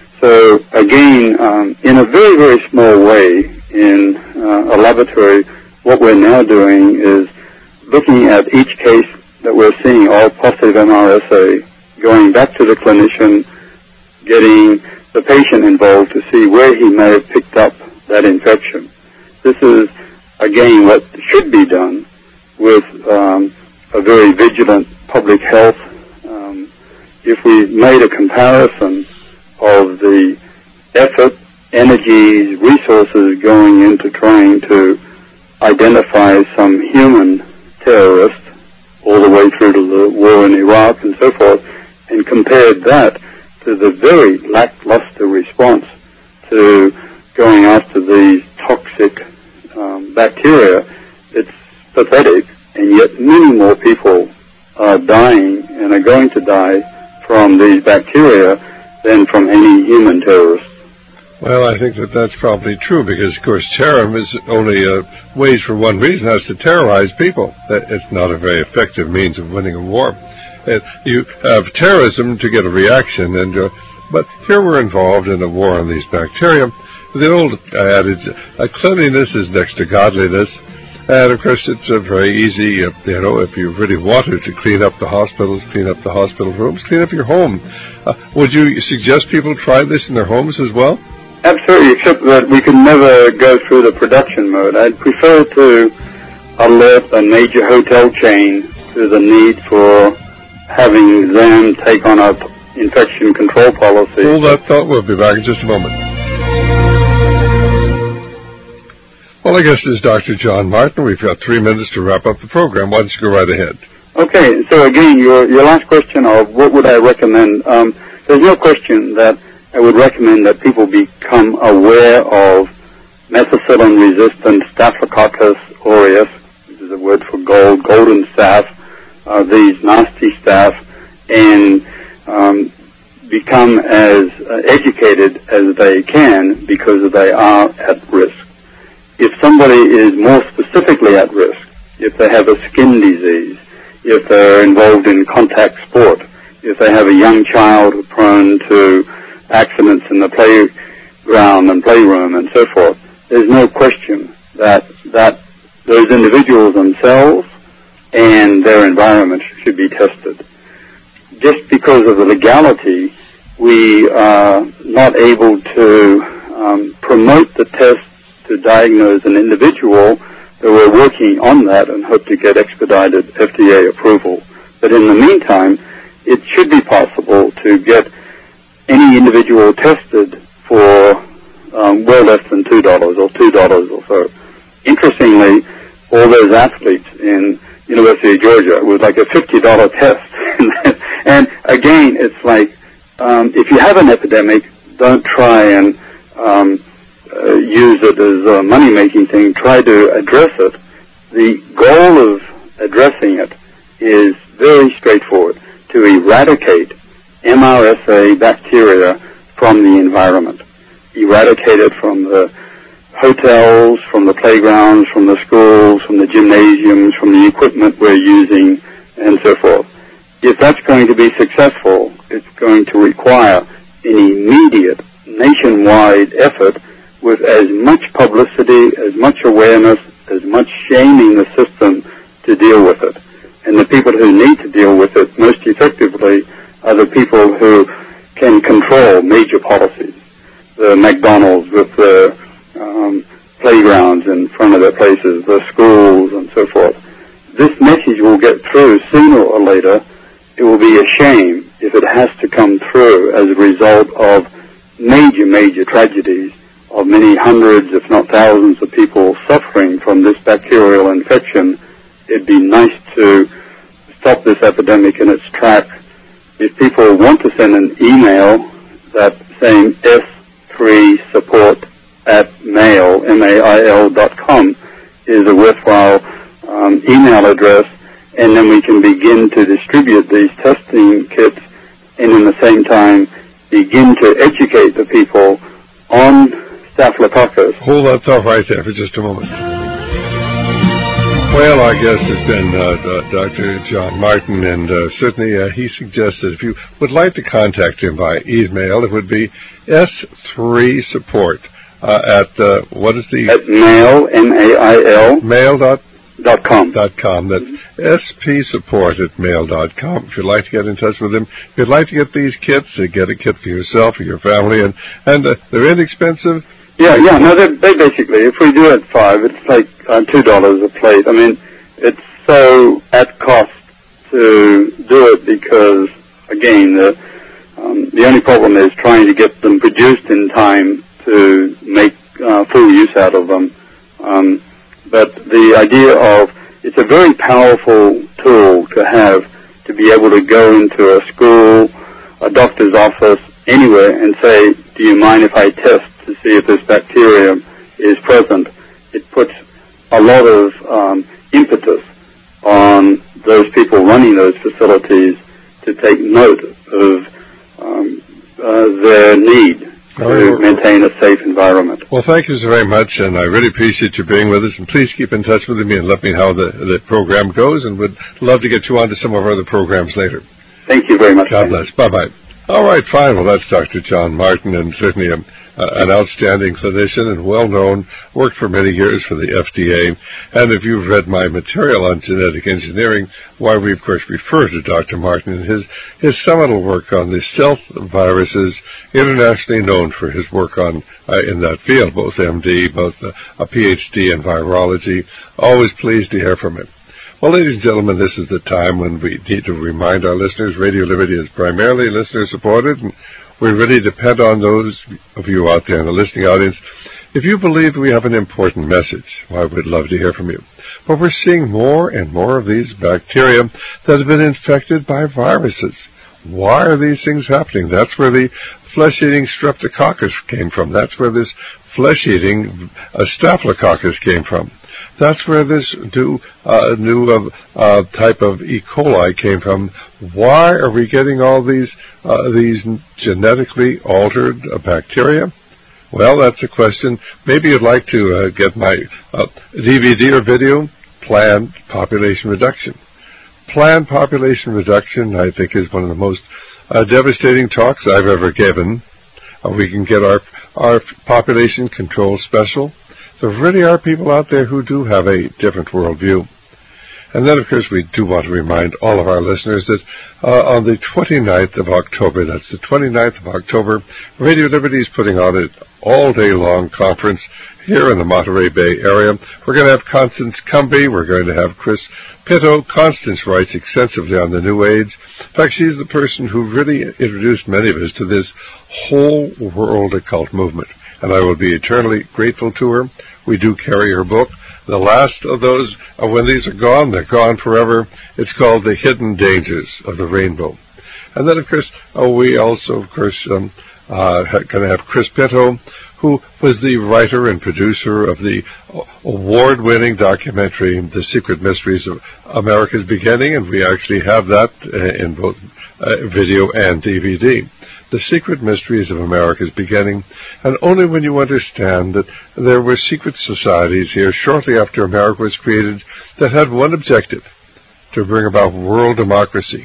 So again, um, in a very, very small way in uh, a laboratory, what we're now doing is looking at each case that we're seeing all positive M R S A, going back to the clinician, getting the patient involved to see where he may have picked up that infection. This is, again, what should be done with um, a very vigilant public health. Um, if we made a comparison of the effort, energies, resources going into trying to identify some human terrorist all the way through to the war in Iraq and so forth, and compared that to the very lackluster response to going after these toxic um, bacteria, it's pathetic, and yet many more people are dying and are going to die from these bacteria than from any human terrorist. Well, I think that that's probably true because, of course, terror is only uh, ways for one reason, that's to terrorize people. That it's not a very effective means of winning a war. Uh, you have terrorism to get a reaction, and uh, but here we're involved in a war on these bacteria. The old adage, uh, cleanliness is next to godliness. And, of course, it's uh, very easy, uh, you know, if you really wanted to clean up the hospitals, clean up the hospital rooms, clean up your home. Uh, would you suggest people try this in their homes as well? Absolutely, except that we can never go through the production mode. I'd prefer to alert a major hotel chain to the need for having them take on our infection control policy. Hold that thought. We'll be back in just a moment. Well, I guess this is Doctor John Martin. We've got three minutes to wrap up the program. Why don't you go right ahead? Okay, so again, your your last question of what would I recommend, um, there's no question that I would recommend that people become aware of methicillin-resistant Staphylococcus aureus, which is a word for gold, golden staph, uh, these nasty staph, and um, become as uh, educated as they can because they are at risk. If somebody is more specifically at risk, if they have a skin disease, if they're involved in contact sport, if they have a young child prone to accidents in the playground and playroom and so forth, there's no question that that those individuals themselves and their environment should be tested. Just because of the legality, we are not able to um, promote the test to diagnose an individual, but we're working on that and hope to get expedited F D A approval. But in the meantime, it should be possible to get any individual tested for um, well less than two dollars or two dollars or so. Interestingly, all those athletes in University of Georgia, it was like a fifty dollar test. And again, it's like, um, if you have an epidemic, don't try and um, uh, use it as a money-making thing. Try to address it. The goal of addressing it is very straightforward, to eradicate M R S A bacteria from the environment. Eradicate it from the hotels, from the playgrounds, from the schools, from the gymnasiums, from the equipment we're using, and so forth. If that's going to be successful, it's going to require an immediate nationwide effort with as much publicity, as much awareness, as much shaming the system to deal with it. And the people who need to deal with it most effectively are the people who can control major policies. The McDonald's with the um, playgrounds in front of their places, the schools, and so forth. This message will get through sooner or later. It will be a shame if it has to come through as a result of major, major tragedies of many hundreds, if not thousands, of people suffering from this bacterial infection. It'd be nice to stop this epidemic in its tracks. If people want to send an email that saying S three support at mail, M A I L dot com is a worthwhile um, email address, and then we can begin to distribute these testing kits and in the same time begin to educate the people on Staphylococcus. Hold that thought right there for just a moment. Well, I guess it's been uh, Doctor John Martin, and uh, certainly uh, he suggests that if you would like to contact him by email, it would be S three support uh, at, uh, what is the... At mail, M A I L. Mail dot Dot com. Dot com. That's S P support at mail dot com. If you'd like to get in touch with him, if you'd like to get these kits, uh, get a kit for yourself or your family, and, and uh, they're inexpensive. Yeah, yeah, no, they they basically, if we do it five, it's like uh, two dollars a plate. I mean, it's so at cost to do it because, again, the, um, the only problem is trying to get them produced in time to make uh, full use out of them. Um, but the idea of, it's a very powerful tool to have to be able to go into a school, a doctor's office, anywhere and say, do you mind if I test to see if this bacterium is present? It puts a lot of um, impetus on those people running those facilities to take note of um, uh, their need to maintain a safe environment. Well, thank you so very much, and I really appreciate you being with us. And please keep in touch with me and let me know how the, the program goes, and would love to get you on to some of our other programs later. Thank you very much. God bless. Bye-bye. All right, fine. Well, that's Doctor John Martin, and certainly a, uh, an outstanding clinician and well-known, worked for many years for the F D A. And if you've read my material on genetic engineering, why we, of course, refer to Doctor Martin and his, his seminal work on the stealth viruses, internationally known for his work on uh, in that field, both M D, both uh, a P H D in virology. Always pleased to hear from him. Well, ladies and gentlemen, this is the time when we need to remind our listeners Radio Liberty is primarily listener-supported, and we really depend on those of you out there in the listening audience. If you believe we have an important message, well, we'd love to hear from you. But we're seeing more and more of these bacteria that have been infected by viruses. Why are these things happening? That's where the flesh-eating streptococcus came from. That's where this flesh-eating uh, staphylococcus came from. That's where this new, uh, new uh, uh, type of E. coli came from. Why are we getting all these uh, these genetically altered uh, bacteria? Well, that's a question. Maybe you'd like to uh, get my uh, D V D or video, Planned Population Reduction. Planned Population Reduction, I think, is one of the most uh, devastating talks I've ever given. Uh, we can get our, our population control special. There really are people out there who do have a different worldview. And then, of course, we do want to remind all of our listeners that uh, on the twenty-ninth of October, that's the twenty-ninth of October, Radio Liberty is putting on an all-day-long conference here in the Monterey Bay area. We're going to have Constance Cumby. We're going to have Chris Pitto. Constance writes extensively on the New Age. In fact, she's the person who really introduced many of us to this whole world occult movement, and I will be eternally grateful to her. We do carry her book. The last of those, uh, when these are gone, they're gone forever. It's called The Hidden Dangers of the Rainbow. And then, of course, uh, we also, of course, um, uh, going to have Chris Pitto, who was the writer and producer of the award-winning documentary, The Secret Mysteries of America's Beginning, and we actually have that uh, in both uh, video and D V D. The Secret Mysteries of America's Beginning, and only when you understand that there were secret societies here shortly after America was created that had one objective, to bring about world democracy.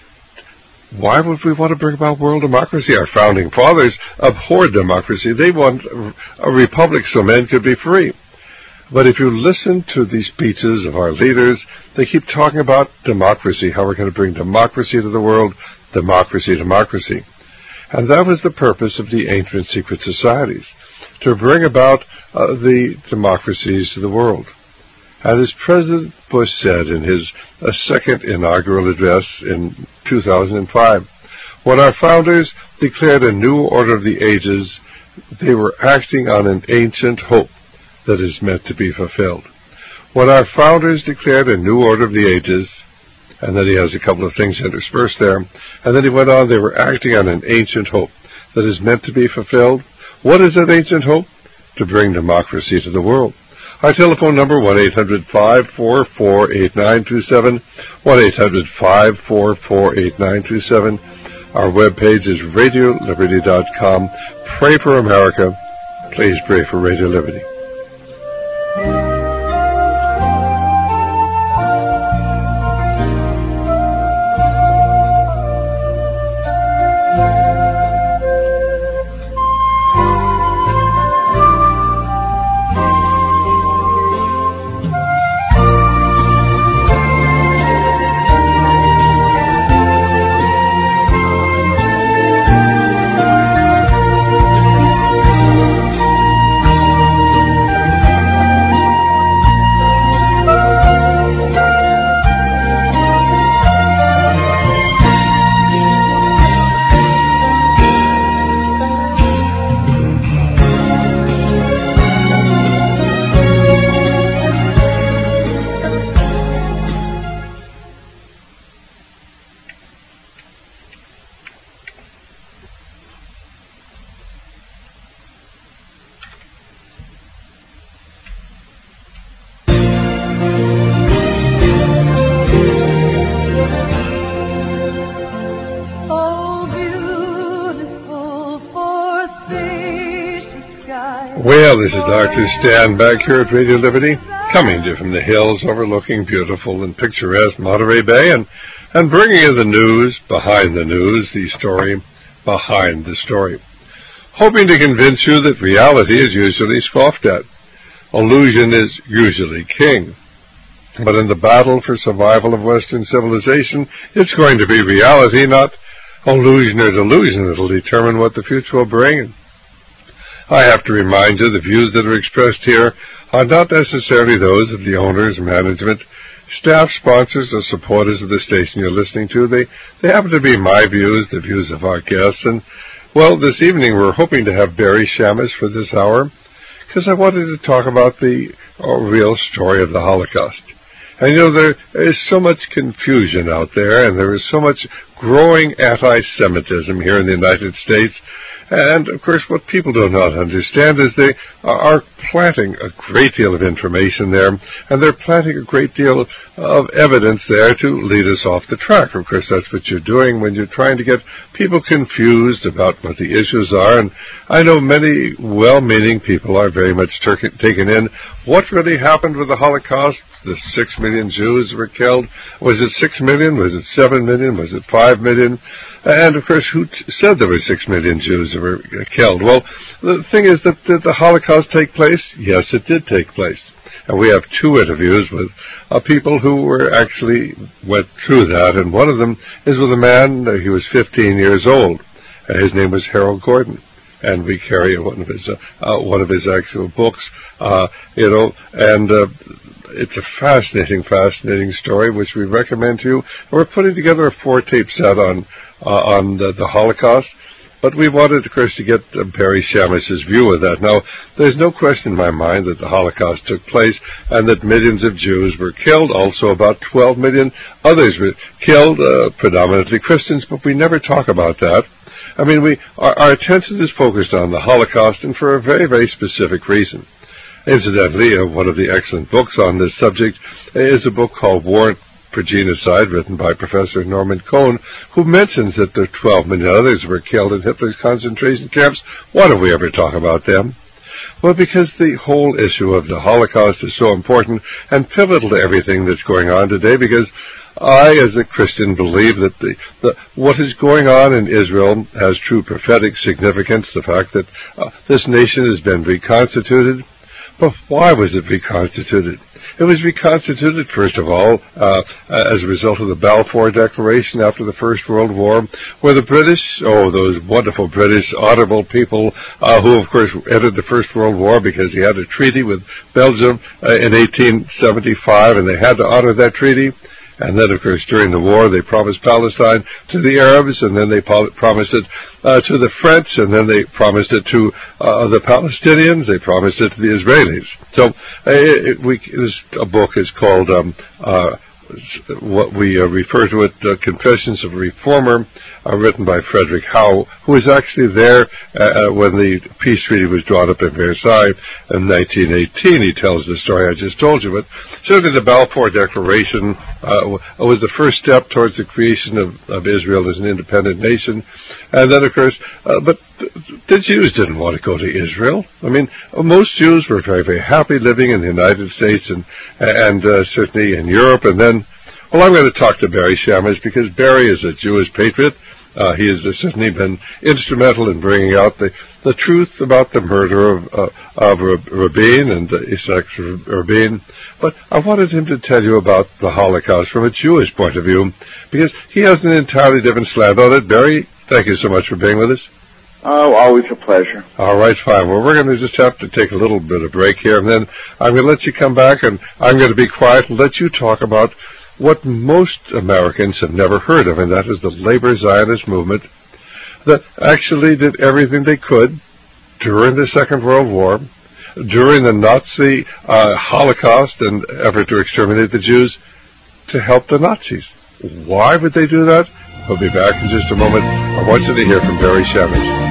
Why would we want to bring about world democracy? Our founding fathers abhorred democracy. They want a republic so men could be free. But if you listen to the speeches of our leaders, they keep talking about democracy, how we're going to bring democracy to the world, democracy, democracy. And that was the purpose of the ancient secret societies, to bring about uh, the democracies to the world. And as President Bush said in his uh, second inaugural address in two thousand five, when our founders declared a new order of the ages, they were acting on an ancient hope that is meant to be fulfilled. When our founders declared a new order of the ages, and then he has a couple of things interspersed there. And then he went on, they were acting on an ancient hope that is meant to be fulfilled. What is that ancient hope? To bring democracy to the world. Our telephone number, one eight hundred, five four four, eight nine two seven, one eight hundred, five four four, eight nine two seven. Our webpage is radio liberty dot com. Pray for America. Please pray for Radio Liberty. Well, this is Doctor Stan back here at Radio Liberty, coming to you from the hills overlooking beautiful and picturesque Monterey Bay, and, and bringing you the news behind the news, the story behind the story. Hoping to convince you that reality is usually scoffed at. Illusion is usually king. But in the battle for survival of Western civilization, it's going to be reality, not illusion or delusion, that will determine what the future will bring. I have to remind you, the views that are expressed here are not necessarily those of the owners, management, staff, sponsors, or supporters of the station you're listening to. They, they happen to be my views, the views of our guests. And, well, this evening we're hoping to have Barry Shamus for this hour, because I wanted to talk about the uh, real story of the Holocaust. And, you know, there is so much confusion out there, and there is so much growing anti-Semitism here in the United States. And, of course, what people do not understand is they are planting a great deal of information there, and they're planting a great deal of evidence there to lead us off the track. Of course, that's what you're doing when you're trying to get people confused about what the issues are. And I know many well-meaning people are very much ter- taken in what really happened with the Holocaust. The six million Jews were killed. Was it six million? Was it seven million? Was it five million? And, of course, who t- said there were six million Jews that were killed? Well, the thing is that did the Holocaust take place? Yes, it did take place. And we have two interviews with uh, people who were actually went through that. And one of them is with a man, uh, he was fifteen years old. Uh, his name was Harold Gordon. And we carry one of his uh, uh, one of his actual books, uh, you know, and uh, it's a fascinating, fascinating story which we recommend to you. And we're putting together a four-tape set on uh, on the, the Holocaust, but we wanted, of course, to get uh, Barry Shamus's view of that. Now, there's no question in my mind that the Holocaust took place and that millions of Jews were killed. Also, about twelve million others were killed, uh, predominantly Christians, but we never talk about that. I mean, we our, our attention is focused on the Holocaust, and for a very, very specific reason. Incidentally, uh, one of the excellent books on this subject is a book called Warrant for Genocide, written by Professor Norman Cohn, who mentions that there are twelve million others were killed in Hitler's concentration camps. Why don't we ever talk about them? Well, because the whole issue of the Holocaust is so important and pivotal to everything that's going on today, because I, as a Christian, believe that the, the what is going on in Israel has true prophetic significance, the fact that uh, this nation has been reconstituted. But why was it reconstituted? It was reconstituted, first of all, uh, as a result of the Balfour Declaration after the First World War, where the British, oh, those wonderful British, honorable people, uh, who, of course, entered the First World War because he had a treaty with Belgium uh, in eighteen seventy-five, and they had to honor that treaty. And then, of course, during the war, they promised Palestine to the Arabs, and then they po- promised it uh, to the French, and then they promised it to uh, the Palestinians. They promised it to the Israelis. So, uh, it, we, this a book is called um, uh, what we uh, refer to it, uh, Confessions of a Reformer, uh, written by Frederick Howe, who was actually there uh, when the peace treaty was drawn up in Versailles in nineteen eighteen. He tells the story I just told you. But certainly the Balfour Declaration uh, was the first step towards the creation of, of Israel as an independent nation. And then, of course, uh, but the Jews didn't want to go to Israel. I mean, most Jews were very, very happy living in the United States and, and uh, certainly in Europe. And then, well, I'm going to talk to Barry Shamus because Barry is a Jewish patriot. Uh, he has certainly been instrumental in bringing out the, the truth about the murder of, uh, of Rabin and uh, Isaac Rabin. But I wanted him to tell you about the Holocaust from a Jewish point of view because he has an entirely different slant on it. Barry, thank you so much for being with us. Oh, always a pleasure. All right, fine. Well, we're going to just have to take a little bit of break here, and then I'm going to let you come back, and I'm going to be quiet and let you talk about what most Americans have never heard of, and that is the labor Zionist movement that actually did everything they could during the Second World War, during the Nazi uh, Holocaust and effort to exterminate the Jews, to help the Nazis. Why would they do that? We'll be back in just a moment. I want you to hear from Barry Shamus.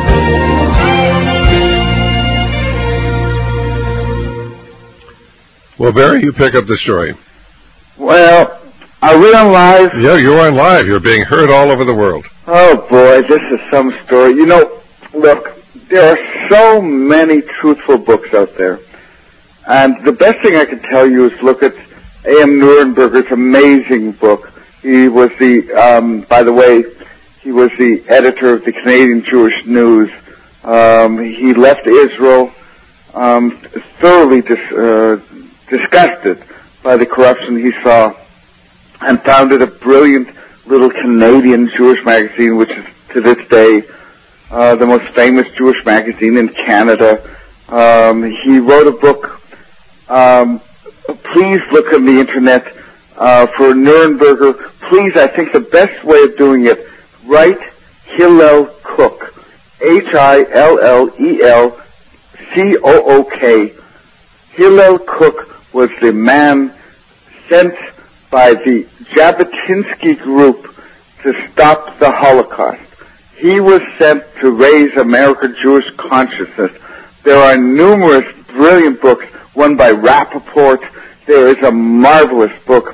Well, Barry, you pick up the story. Well, are we on live? Yeah, you're on live. You're being heard all over the world. Oh, boy, this is some story. You know, look, there are so many truthful books out there. And the best thing I can tell you is look at A M Nuremberger's amazing book. He was the, um, by the way, he was the editor of the Canadian Jewish News. Um, he left Israel um, thoroughly dis, uh, disgusted by the corruption he saw, and founded a brilliant little Canadian Jewish magazine, which is to this day uh, the most famous Jewish magazine in Canada. Um, he wrote a book. Um, please look on the internet uh, for Nuremberger. Please, I think the best way of doing it, write Hillel Kook, H I L L E L C O O K. Hillel Kook was the man sent by the Jabotinsky group to stop the Holocaust. He was sent to raise American Jewish consciousness. There are numerous brilliant books, one by Rappaport. There is a marvelous book.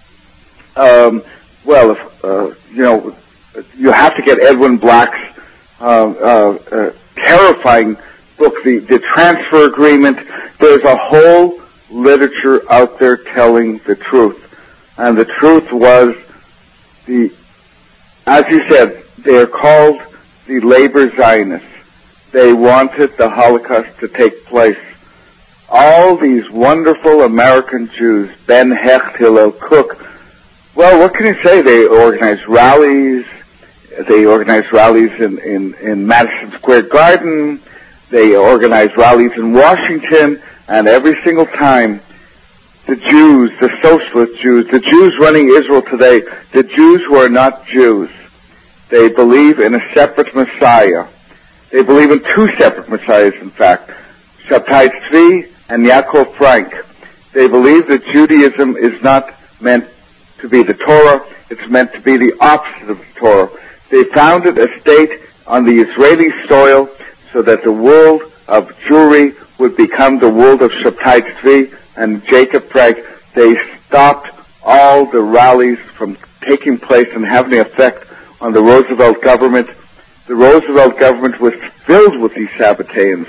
Um, well, if, uh, you know, you have to get Edwin Black's uh, uh, uh, terrifying book, the, the Transfer Agreement. There's a whole literature out there telling the truth. And the truth was, the, as you said, they are called the labor Zionists. They wanted the Holocaust to take place. All these wonderful American Jews, Ben Hecht, Hillel Kook, well, what can you say? They organized rallies. They organized rallies in, in, in Madison Square Garden. They organized rallies in Washington. And every single time, the Jews, the socialist Jews, the Jews running Israel today, the Jews who are not Jews, they believe in a separate Messiah. They believe in two separate Messiahs, in fact, Shabtai Tzvi and Yaakov Frank. They believe that Judaism is not meant to be the Torah, it's meant to be the opposite of the Torah. They founded a state on the Israeli soil so that the world of Jewry would become the world of Shabtai Tzvi and Jacob Frank. They stopped all the rallies from taking place and having an effect on the Roosevelt government. The Roosevelt government was filled with these Sabbateans.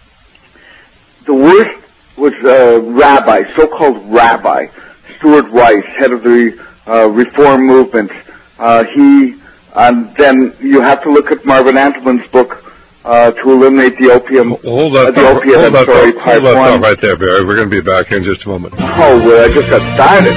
The worst was a rabbi, so-called rabbi, Stuart Weiss, head of the uh, Reform movement. Uh, he, and then you have to look at Marvin Antleman's book, uh, to eliminate the opium. Hold that, uh, the opiate, hold that, sorry, hold part that one. right there, Barry. We're going to be back in just a moment. Oh, well, I just got started.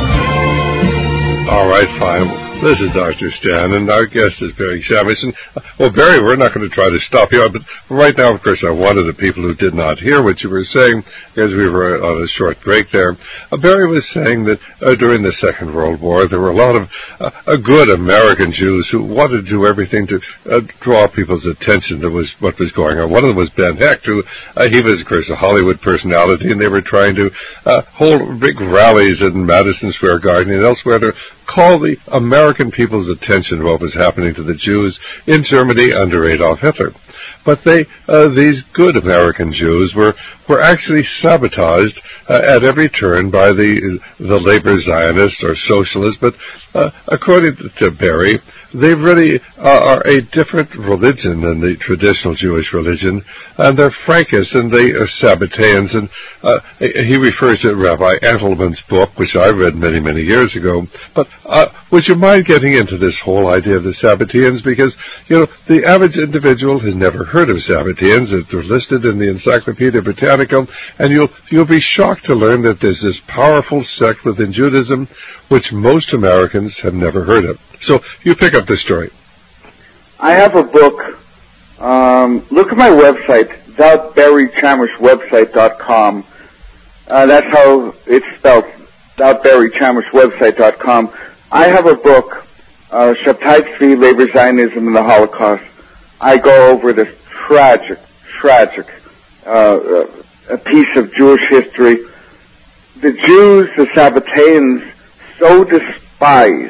All right, fine. This is Doctor Stan, and our guest is Barry Shamison. Well, Barry, we're not going to try to stop you, but right now, of course, I wanted the people who did not hear what you were saying, because we were on a short break there. Uh, Barry was saying that uh, during the Second World War, there were a lot of uh, uh, good American Jews who wanted to do everything to uh, draw people's attention to was, what was going on. One of them was Ben Hecht, who uh, he was, of course, a Hollywood personality, and they were trying to uh, hold big rallies in Madison Square Garden and elsewhere to call the American people's attention to what was happening to the Jews in Germany under Adolf Hitler. But they, uh, these good American Jews were, were actually sabotaged uh, at every turn by the, the labor Zionists or socialists. But uh, according to Barry, they really uh, are a different religion than the traditional Jewish religion, and they're Frankists and they are Sabbateans. And uh, he refers to Rabbi Antleman's book, which I read many, many years ago. But uh, would you mind getting into this whole idea of the Sabbateans? Because, you know, the average individual has never heard of Sabbateans. They're listed in the Encyclopedia Britannica, and you'll, you'll be shocked to learn that there's this powerful sect within Judaism which most Americans have never heard of. So you pick up this story. I have a book. Um, look at my website, the barry chamish website dot com. Uh, that's how it's spelled, the barry chamish website dot com. I have a book, uh, Shabtai Tzvi, Labor Zionism and the Holocaust. I go over this tragic, tragic uh, uh, a piece of Jewish history. The Jews, the Sabbateans, so despised.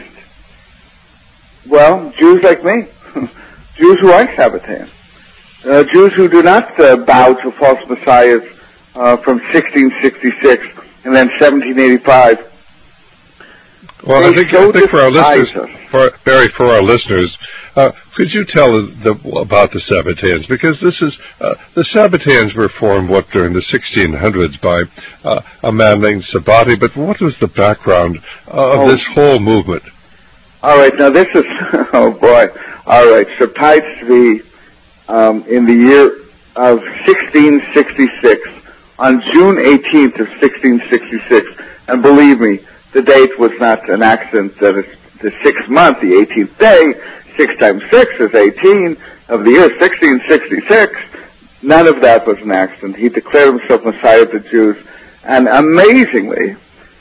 Well, Jews like me, Jews who aren't Sabbateans, uh, Jews who do not uh, bow to false messiahs uh, from sixteen sixty-six and then seventeen eighty-five. Well, they I think, so I think for our listeners, us. for, Barry, for our listeners, uh, could you tell the, about the Sabbateans? Because this is uh, the Sabbateans were formed what during the sixteen hundreds by uh, a man named Sabati. But what was the background of oh. this whole movement? All right, now this is oh boy. All right, Shabtai Tzvi, um, in the year of sixteen sixty-six, on June eighteenth of sixteen sixty-six, and believe me, the date was not an accident. That it's the sixth month, the eighteenth day. Six times six is eighteen of the year sixteen sixty-six. None of that was an accident. He declared himself Messiah of the Jews, and amazingly,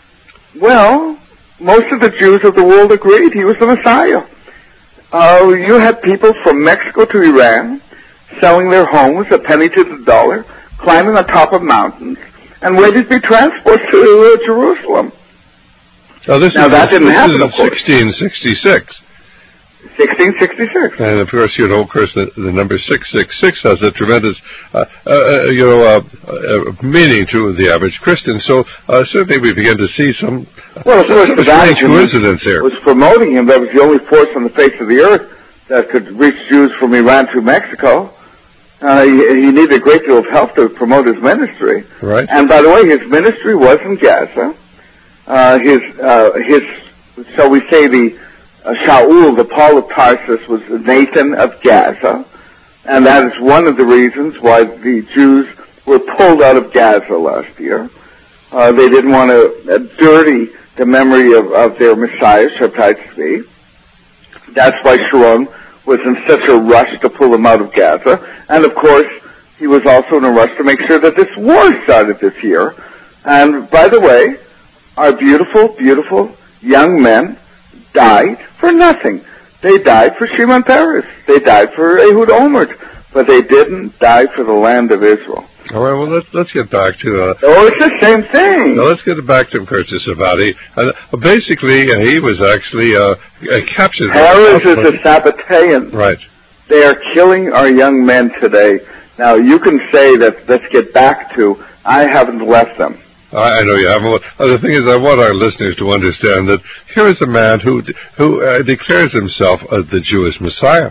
well, most of the Jews of the world agreed he was the Messiah. Uh, you had people from Mexico to Iran selling their homes a penny to the dollar, climbing on top of mountains, and waiting to be transported to uh, Jerusalem. Now, this now is, that didn't this happen, is of course. sixteen sixty-six. sixteen sixty-six. And of course, you know, of course, the, the number six six six has a tremendous, uh, uh, you know, uh, uh, meaning to the average Christian. So uh, certainly, we begin to see some, well, of course, some the strange Vatican coincidence here. Was promoting him. That was the only force on the face of the earth that could reach Jews from Iran to Mexico. Uh, he, he needed a great deal of help to promote his ministry. Right. And by the way, his ministry was in Gaza. Uh, his, uh, his, shall we say, the uh, Shaul, the Paul of Tarsus, was Nathan of Gaza, and that is one of the reasons why the Jews were pulled out of Gaza last year. Uh, they didn't want to uh, dirty the memory of, of their Messiah, Shabtai Tzvi. That's why Sharon was in such a rush to pull them out of Gaza, and of course, he was also in a rush to make sure that this war started this year. And by the way, our beautiful, beautiful young men died for nothing. They died for Shimon Peres. They died for Ehud Olmert. But they didn't die for the land of Israel. All right, well, let's, let's get back to... Uh, oh, it's the same thing. Now, let's get back to Curtis Sabati. Uh, basically, uh, he was actually uh, uh, captured... Peres is a Sabbatean. Right. They are killing our young men today. Now, you can say that, let's get back to, I haven't left them. I know you haven't. Uh, the thing is, I want our listeners to understand that here is a man who who uh, declares himself as the Jewish Messiah.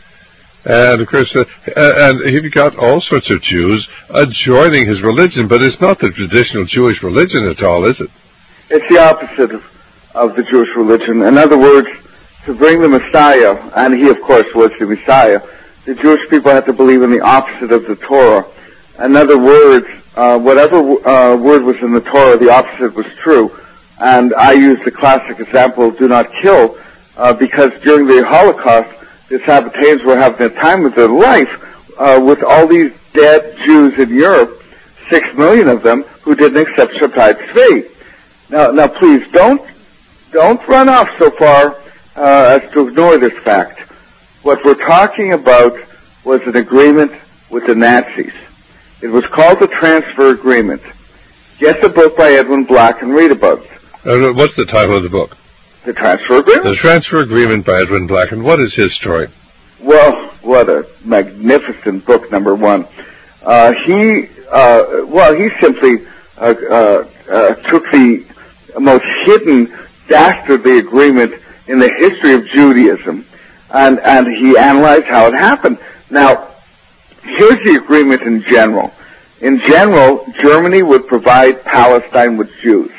And, of course, uh, and you've got all sorts of Jews uh, joining his religion, but it's not the traditional Jewish religion at all, is it? It's the opposite of, of the Jewish religion. In other words, to bring the Messiah, and he, of course, was the Messiah, the Jewish people had to believe in the opposite of the Torah. In other words, uh, whatever uh, word was in the Torah, the opposite was true. And I use the classic example, do not kill, uh, because during the Holocaust, the Sabbateans were having the time of their life uh, with all these dead Jews in Europe, six million of them, who didn't accept Shabtai Tzvi. Now, now, please don't don't run off so far uh, as to ignore this fact. What we're talking about was an agreement with the Nazis. It was called the Transfer Agreement. Get the book by Edwin Black and read about it. Uh, what's the title of the book? The Transfer Agreement. The Transfer Agreement by Edwin Black. And what is his story? Well, what a magnificent book, number one. Uh, he, uh, well, he simply uh, uh, uh, took the most hidden, dastardly agreement in the history of Judaism, and, and he analyzed how it happened. Now, here's the agreement in general. In general, Germany would provide Palestine with Jews.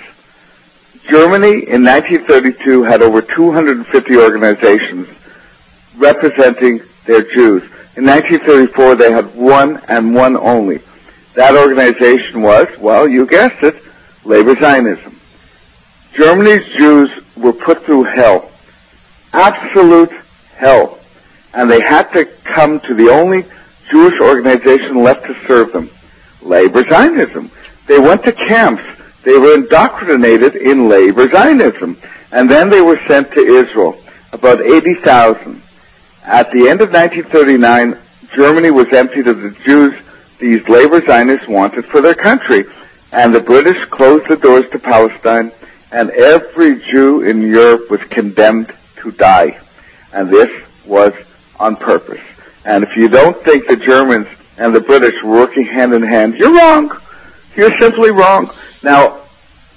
Germany in nineteen thirty-two had over two hundred fifty organizations representing their Jews. In nineteen thirty-four, they had one and one only. That organization was, well, you guessed it, Labor Zionism. Germany's Jews were put through hell. Absolute hell. And they had to come to the only Jewish organization left to serve them, Labor Zionism. They went to camps. They were indoctrinated in Labor Zionism. And then they were sent to Israel, about eighty thousand. At the end of nineteen thirty-nine, Germany was emptied of the Jews these Labor Zionists wanted for their country. And the British closed the doors to Palestine, and every Jew in Europe was condemned to die. And this was on purpose. And if you don't think the Germans and the British were working hand in hand, you're wrong. You're simply wrong. Now,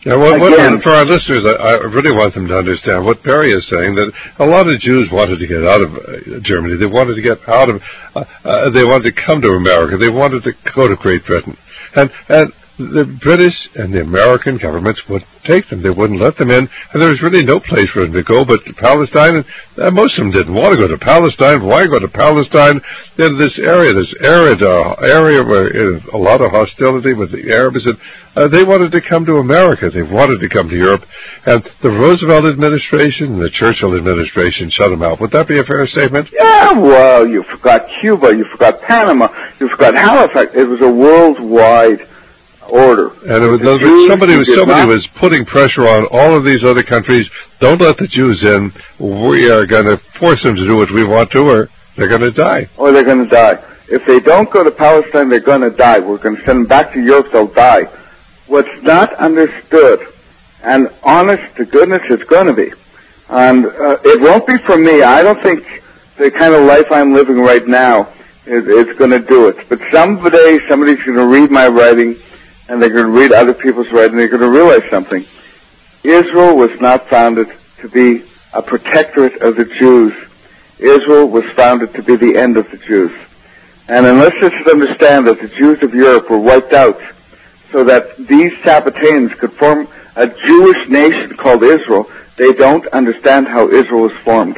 Yeah, well, what, Again, for our listeners, I, I really want them to understand what Barry is saying, that a lot of Jews wanted to get out of uh, Germany. They wanted to get out of, uh, uh, they wanted to come to America. They wanted to go to Great Britain. And, and the British and the American governments wouldn't take them. They wouldn't let them in. And there was really no place for them to go but to Palestine. And uh, most of them didn't want to go to Palestine. Why go to Palestine? In this area, this arid uh, area where uh, a lot of hostility with the Arabs, and uh, they wanted to come to America. They wanted to come to Europe. And the Roosevelt administration and the Churchill administration shut them out. Would that be a fair statement? yeah, well, you forgot Cuba, you forgot Panama, you forgot Halifax. It was a worldwide order. And it was, The Jews somebody who was did somebody not- was putting pressure on all of these other countries. Don't let the Jews in. We are going to force them to do what we want to, or they're going to die. or they're going to die. If they don't go to Palestine, they're going to die. We're going to send them back to Europe, they'll die. What's not understood, and honest to goodness, it's going to be, and uh, it won't be for me. I don't think the kind of life I'm living right now is, is going to do it. But someday, somebody's going to read my writing, and they're going to read other people's writing, and they're going to realize something. Israel was not founded to be a protectorate of the Jews. Israel was founded to be the end of the Jews. And unless they should understand that the Jews of Europe were wiped out so that these Sabbateans could form a Jewish nation called Israel, they don't understand how Israel was formed.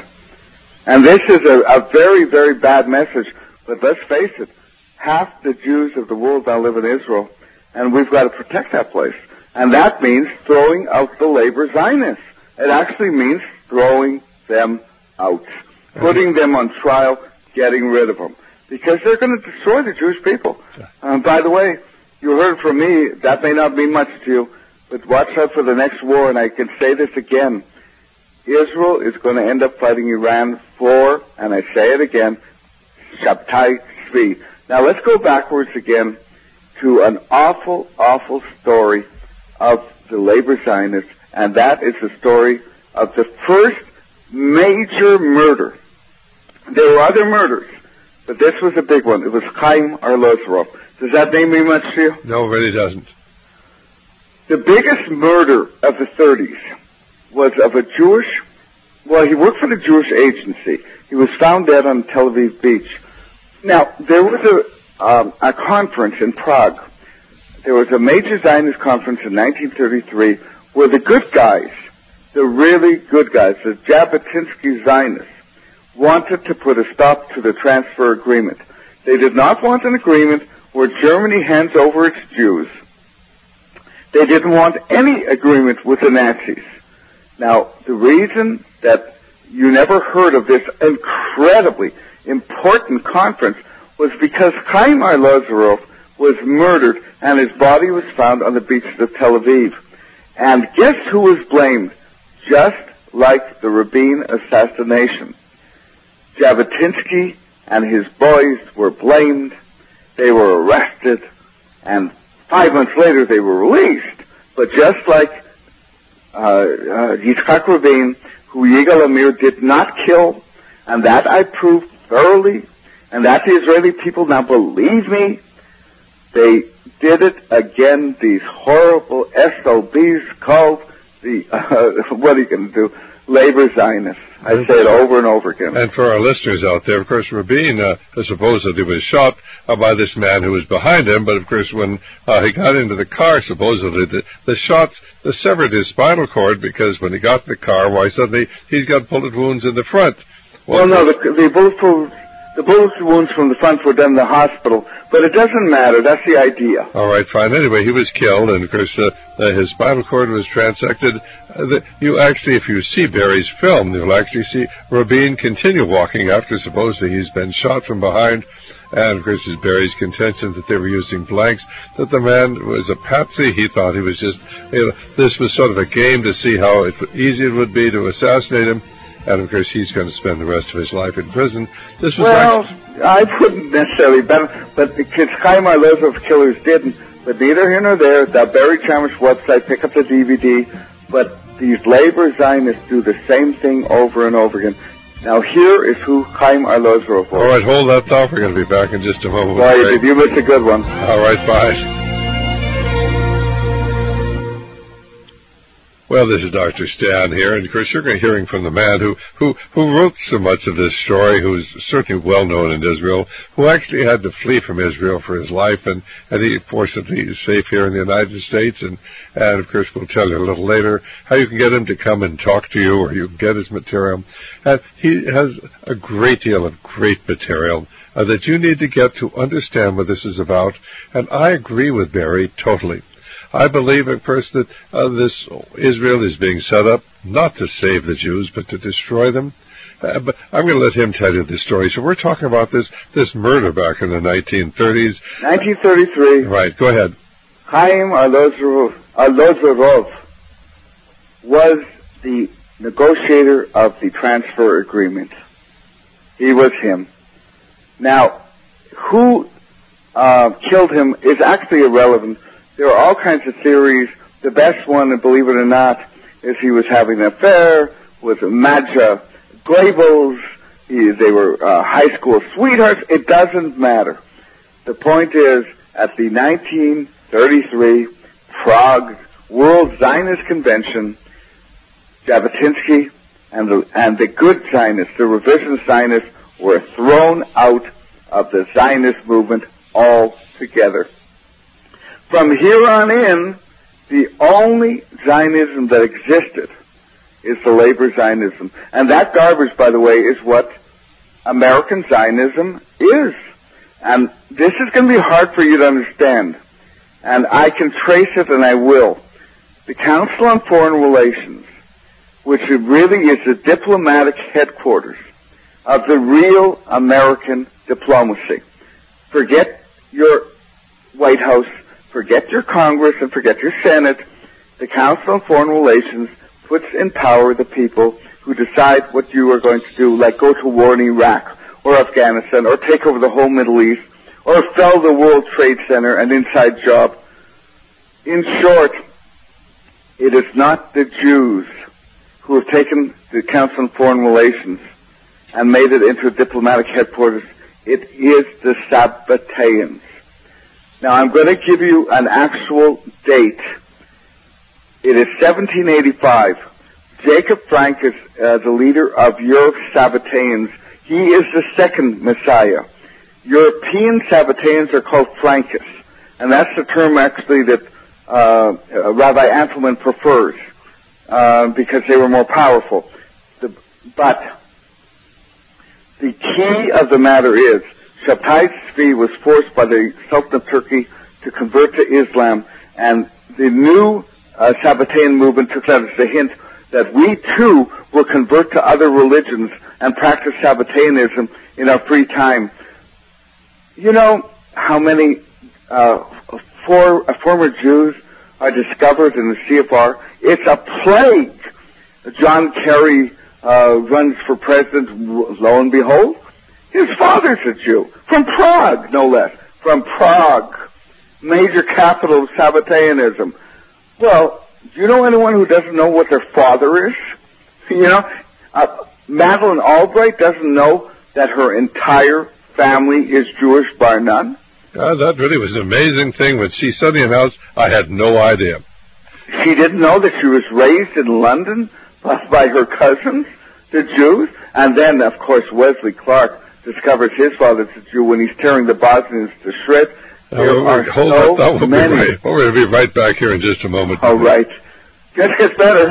And this is a, a very, very bad message, but let's face it, half the Jews of the world now live in Israel, and we've got to protect that place. And that means throwing out the labor Zionists. It actually means throwing them out, putting them on trial, getting rid of them, because they're going to destroy the Jewish people. Um, by the way, you heard from me, that may not mean much to you, but watch out for the next war, and I can say this again. Israel is going to end up fighting Iran for, and I say it again, Shabtai Tzvi. Now let's go backwards again to an awful, awful story of the labor Zionists, and that is the story of the first major murder. There were other murders, but this was a big one. It was Chaim Arlosoroff. Does that name mean much to you? No, it really doesn't. The biggest murder of the thirties was of a Jewish, well, he worked for the Jewish Agency. He was found dead on Tel Aviv beach. Now, there was a, um, a conference in Prague. There was a major Zionist conference in nineteen thirty-three where the good guys, the really good guys, the Jabotinsky Zionists, wanted to put a stop to the transfer agreement. They did not want an agreement where Germany hands over its Jews. They didn't want any agreement with the Nazis. Now, the reason that you never heard of this incredibly important conference was because Chaim Arlosoroff was murdered and his body was found on the beaches of Tel Aviv. And guess who was blamed? Just like the Rabin assassination. Jabotinsky and his boys were blamed. They were arrested, and five months later they were released. But just like uh, uh, Yitzhak Rabin, who Yigal Amir did not kill, and that I proved thoroughly, and that the Israeli people now believe me, they did it again, these horrible S O Bs called the, uh, what are you going to do, labor Zionists. I say it over and over again. And for our listeners out there, of course, Rabin uh, supposedly was shot uh, by this man who was behind him, but of course when uh, he got into the car, supposedly, the, the shots uh, severed his spinal cord, because when he got in the car, why, suddenly he's got bullet wounds in the front. Well, well no, the, the bullet wounds, the bullet wounds from the front were done in the hospital, but it doesn't matter. That's the idea. All right, fine. Anyway, he was killed, and of course uh, uh, his spinal cord was transected. Uh, the, you actually, if you see Barry's film, you'll actually see Rabin continue walking after supposedly he's been shot from behind. And of course, it's Barry's contention that they were using blanks, that the man was a patsy. He thought he was just, you know, this was sort of a game to see how it, easy it would be to assassinate him. And, of course, he's going to spend the rest of his life in prison. This was well, actually... I wouldn't necessarily bet, but the kids, Chaim Arlosoroff killers didn't. But neither here nor there. The Barry Chalmers website, pick up the D V D. But these labor Zionists do the same thing over and over again. Now, here is who Chaim Arlosoroff was. All right, hold that thought. We're going to be back in just a moment. Sorry, did you miss a good one? All right, bye. Well, this is Doctor Stan here, and of course you're hearing from the man who, who, who wrote so much of this story, who's certainly well known in Israel, who actually had to flee from Israel for his life, and, and he fortunately is safe here in the United States, and, and of course we'll tell you a little later how you can get him to come and talk to you, or you can get his material. And he has a great deal of great material uh, that you need to get to understand what this is about, and I agree with Barry totally. I believe, of course, that uh, this Israel is being set up not to save the Jews, but to destroy them. Uh, but I'm going to let him tell you the story. So we're talking about this this murder back in the nineteen thirties. nineteen thirty-three. Right, go ahead. Chaim Arlozorov was the negotiator of the transfer agreement. He was him. Now, who uh, killed him is actually irrelevant. There are all kinds of theories. The best one, and believe it or not, is he was having an affair with Madja Goebbels. He, they were uh, high school sweethearts. It doesn't matter. The point is, at the nineteen thirty-three Prague World Zionist Convention, Jabotinsky and the, and the good Zionists, the revisionist Zionists, were thrown out of the Zionist movement altogether. From here on in, the only Zionism that existed is the labor Zionism. And that garbage, by the way, is what American Zionism is. And this is going to be hard for you to understand. And I can trace it, and I will. The Council on Foreign Relations, which really is the diplomatic headquarters of the real American diplomacy. Forget your White House, forget your Congress, and forget your Senate. The Council on Foreign Relations puts in power the people who decide what you are going to do, like go to war in Iraq or Afghanistan or take over the whole Middle East or fell the World Trade Center, an inside job. In short, it is not the Jews who have taken the Council on Foreign Relations and made it into a diplomatic headquarters. It is the Sabbateans. Now, I'm going to give you an actual date. It is seventeen eighty-five. Jacob Frank is uh, the leader of Europe's Sabbateans. He is the second Messiah. European Sabbateans are called Frankists, and that's the term actually that uh, Rabbi Antelman prefers uh, because they were more powerful. The, but the key of the matter is Shabtai Tzvi was forced by the Sultan of Turkey to convert to Islam, and the new uh, Sabbatean movement took that as a hint that we too will convert to other religions and practice Sabbateanism in our free time. You know how many uh, for, uh, former Jews are discovered in the C F R? It's a plague. John Kerry uh, runs for president, lo and behold. His father's a Jew, from Prague, no less. From Prague, major capital of Sabbateanism. Well, do you know anyone who doesn't know what their father is? You know, uh, Madeleine Albright doesn't know that her entire family is Jewish, bar none. Uh, that really was an amazing thing when she suddenly announced, I had no idea. She didn't know that she was raised in London by her cousins, the Jews, and then, of course, Wesley Clark discovers his father's a Jew when he's tearing the Bosnians to shreds. There uh, are hold so up, that will many. Be right. Well, we're going to be right back here in just a moment. All right. Just gets better.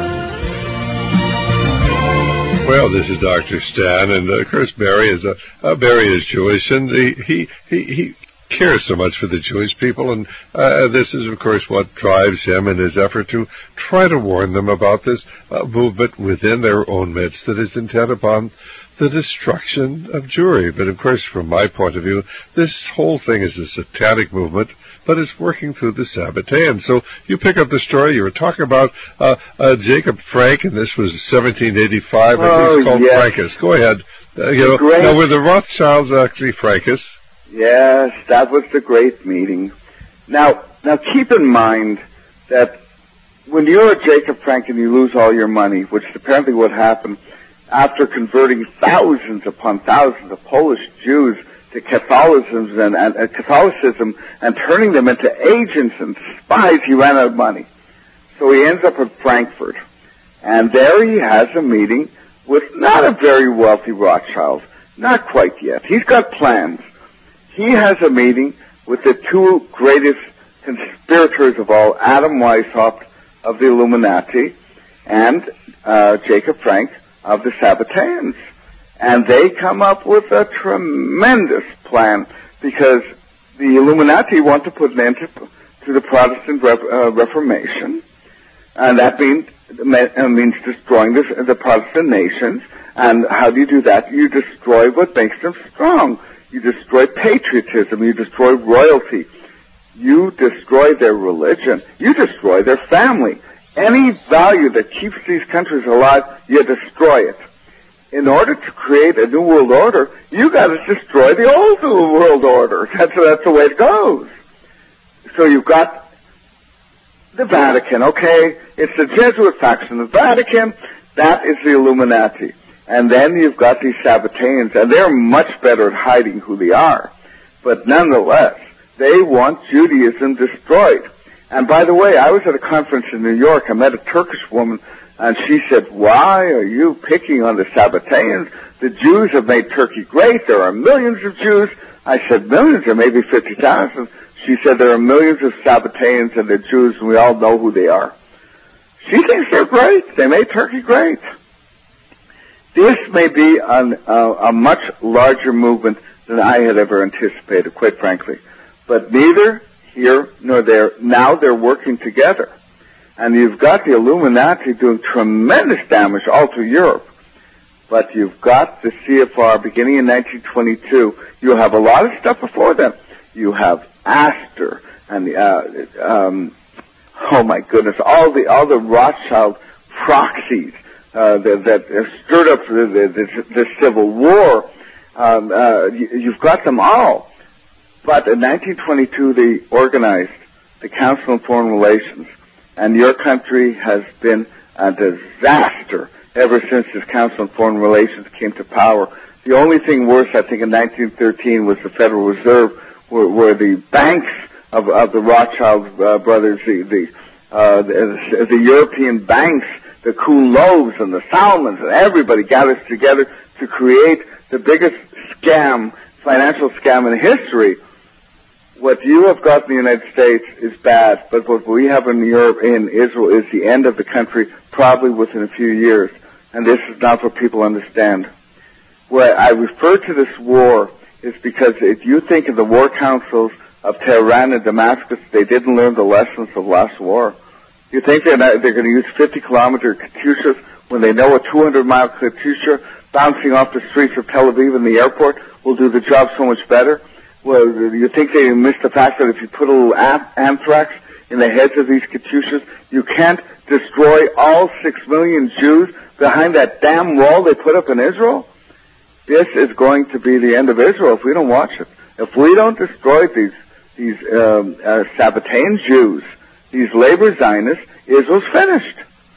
Well, this is Doctor Stan, and uh, of course Barry is a uh, Barry is Jewish, and he he he. he cares so much for the Jewish people, and uh, this is, of course, what drives him in his effort to try to warn them about this uh, movement within their own midst that is intent upon the destruction of Jewry. But, of course, from my point of view, this whole thing is a satanic movement, but it's working through the Sabbateans. So you pick up the story. You were talking about uh, uh, Jacob Frank, and this was seventeen eighty-five, and oh, he's called yes. Frankists. Go ahead. Uh, you know, Great. now, were the Rothschilds actually Frankists? Yes, that was the great meeting. Now, now keep in mind that when you're a Jacob Frank and you lose all your money, which is apparently what happened after converting thousands upon thousands of Polish Jews to Catholicism and, and uh, Catholicism and turning them into agents and spies, he ran out of money. So he ends up in Frankfurt. And there he has a meeting with not a very wealthy Rothschild, not quite yet. He's got plans. He has a meeting with the two greatest conspirators of all, Adam Weishaupt of the Illuminati and uh, Jacob Frank of the Sabbateans. And they come up with a tremendous plan because the Illuminati want to put an end to, to the Protestant Re- uh, Reformation, and that means, uh, means destroying the, the Protestant nations. And how do you do that? You destroy what makes them strong. You destroy patriotism. You destroy royalty. You destroy their religion. You destroy their family. Any value that keeps these countries alive, you destroy it. In order to create a new world order, you got to destroy the old new world order. That's that's the way it goes. So you've got the Vatican, okay? It's the Jesuit faction. The Vatican, that is the Illuminati. And then you've got these Sabbateans, and they're much better at hiding who they are. But nonetheless, they want Judaism destroyed. And by the way, I was at a conference in New York. I met a Turkish woman, and she said, why are you picking on the Sabbateans? The Jews have made Turkey great. There are millions of Jews. I said, millions, or maybe fifty thousand. She said, there are millions of Sabbateans and they're Jews, and we all know who they are. She thinks they're great. They made Turkey great. This may be an, uh, a much larger movement than I had ever anticipated, quite frankly. But neither here nor there. Now they're working together. And you've got the Illuminati doing tremendous damage all through Europe. But you've got the C F R beginning in nineteen twenty-two. You have a lot of stuff before them. You have Astor and the, uh, um, oh my goodness, all the, all the Rothschild proxies, uh, that, that stirred up the, the, the, the Civil War. Um, uh, you, you've got them all. But in nineteen twenty-two, they organized the Council on Foreign Relations. And your country has been a disaster ever since this Council on Foreign Relations came to power. The only thing worse, I think, in nineteen thirteen was the Federal Reserve, where, where the banks of, of the Rothschild uh, brothers, the the, uh, the the European banks, the Kulovs and the Salmons, and everybody gathers together to create the biggest scam, financial scam in history. What you have got in the United States is bad, but what we have in Europe, in Israel, is the end of the country, probably within a few years. And this is not what people understand. Where I refer to this war is because if you think of the war councils of Tehran and Damascus, they didn't learn the lessons of last war. You think they're, not, they're going to use fifty kilometer Katyushas when they know a two hundred mile Katyusha bouncing off the streets of Tel Aviv in the airport will do the job so much better? Well, you think they missed the fact that if you put a little anthrax in the heads of these Katyushas, you can't destroy all six million Jews behind that damn wall they put up in Israel? This is going to be the end of Israel if we don't watch it. If we don't destroy these these um, uh, Sabbatean Jews, these labor Zionists, Israel's finished.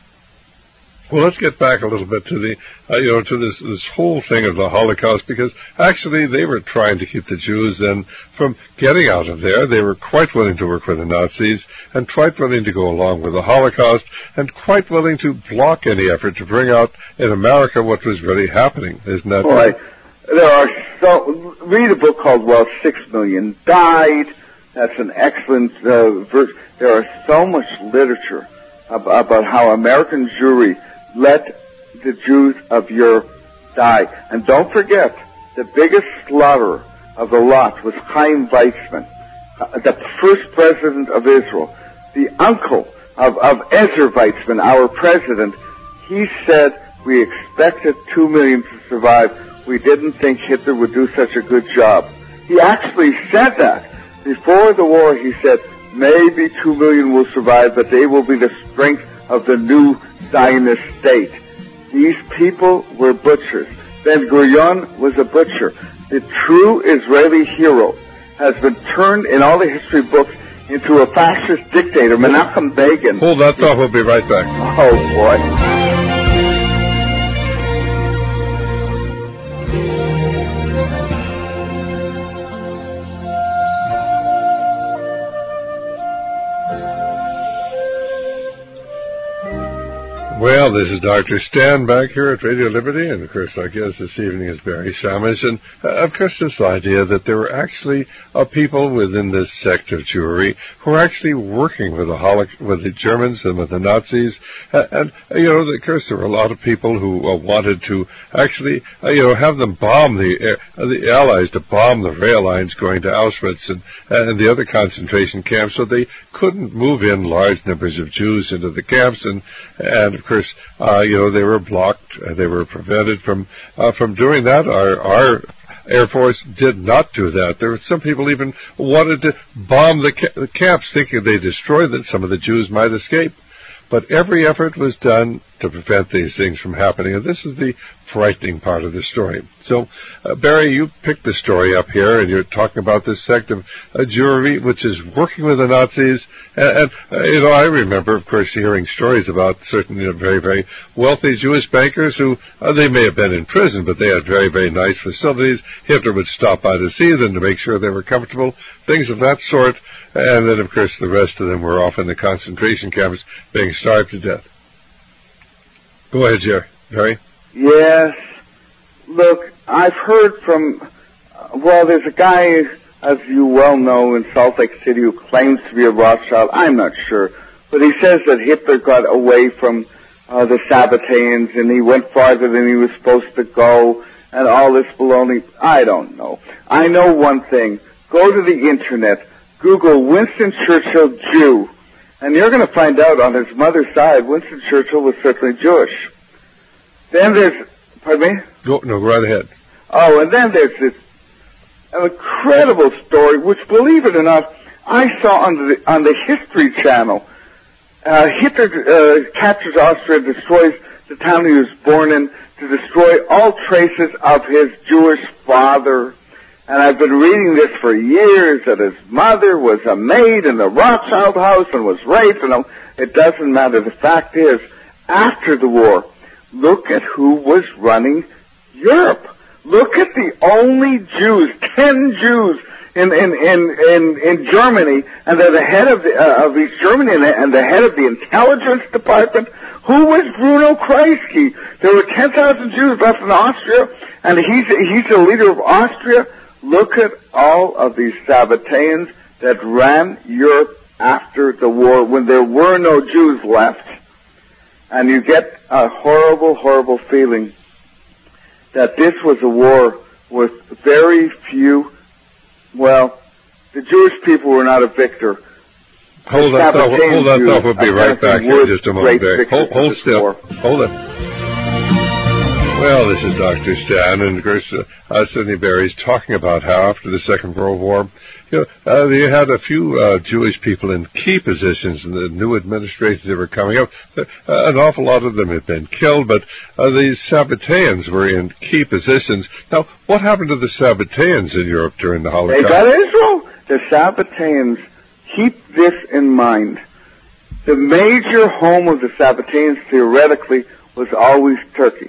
Well, let's get back a little bit to the, uh, you know, to this this whole thing of the Holocaust, because actually they were trying to keep the Jews then from getting out of there. They were quite willing to work with the Nazis and quite willing to go along with the Holocaust and quite willing to block any effort to bring out in America what was really happening. Isn't that right? There are so read a book called "Well, Six Million Died." That's an excellent uh, verse. There are so much literature about, about how American Jewry let the Jews of Europe die. And don't forget, the biggest slaughterer of the lot was Chaim Weizmann, uh, the first president of Israel, the uncle of, of Ezra Weizmann, our president. He said, we expected two million to survive. We didn't think Hitler would do such a good job. He actually said that. Before the war, he said, maybe two million will survive, but they will be the strength of the new Zionist state. These people were butchers. Ben-Gurion was a butcher. The true Israeli hero has been turned in all the history books into a fascist dictator, Menachem Begin. Hold that thought, we'll be right back. Oh, boy. Well, Well, this is Doctor Stan back here at Radio Liberty, and of course our guest this evening is Barry Shamish, and uh, of course this idea that there were actually uh, people within this sect of Jewry who were actually working with the Holoc- with the Germans and with the Nazis, uh, and uh, you know, of course there were a lot of people who uh, wanted to actually, uh, you know, have them bomb the uh, the Allies to bomb the rail lines going to Auschwitz and uh, and the other concentration camps, so they couldn't move in large numbers of Jews into the camps, and and of course. Uh, you know, they were blocked. Uh, they were prevented from uh, from doing that. Our, our Air Force did not do that. There were some people even wanted to bomb the, ca- the camps, thinking they destroyed that some of the Jews might escape. But every effort was done to prevent these things from happening, and this is the frightening part of the story. So, uh, Barry, you picked the story up here, and you're talking about this sect of uh, Jewry, which is working with the Nazis. And, and uh, you know, I remember, of course, hearing stories about certain you know, very, very wealthy Jewish bankers who, uh, they may have been in prison, but they had very, very nice facilities. Hitler would stop by to see them to make sure they were comfortable, things of that sort. And then, of course, the rest of them were off in the concentration camps being starved to death. Go ahead, Jerry. Jerry? Yes. Look, I've heard from, well, there's a guy, as you well know, in Salt Lake City who claims to be a Rothschild. I'm not sure. But he says that Hitler got away from uh, the Sabbateans and he went farther than he was supposed to go and all this baloney. I don't know. I know one thing. Go to the Internet. Google Winston Churchill Jew. And you're going to find out on his mother's side, Winston Churchill was certainly Jewish. Then there's, pardon me? Go, no, go right ahead. Oh, and then there's this incredible story, which, believe it or not, I saw on the, on the History Channel. Uh, Hitler uh, captures Austria, destroys the town he was born in, to destroy all traces of his Jewish father. And I've been reading this for years, that his mother was a maid in the Rothschild house and was raped, and all. It doesn't matter. The fact is, after the war, look at who was running Europe. Look at the only Jews, ten Jews in in in in, in Germany, and they're the head of the, uh, of East Germany and the, and the head of the intelligence department. Who was Bruno Kreisky? There were ten thousand Jews left in Austria, and he's he's the leader of Austria. Look at all of these Sabbateans that ran Europe after the war when there were no Jews left. And you get a horrible, horrible feeling that this was a war with very few, well, the Jewish people were not a victor. Hold that thought. Hold that thought. We'll be right back in just a moment, Barry. Hold, hold still. War. Hold it. Well, this is Doctor Stan, and of course, uh, uh, Sidney Barry's talking about how after the Second World War, you know, uh, they had a few uh, Jewish people in key positions in the new administrations that were coming up. Uh, an awful lot of them had been killed, but uh, these Sabbateans were in key positions. Now, what happened to the Sabbateans in Europe during the Holocaust? They got Israel. The Sabbateans, keep this in mind. The major home of the Sabbateans, theoretically, was always Turkey.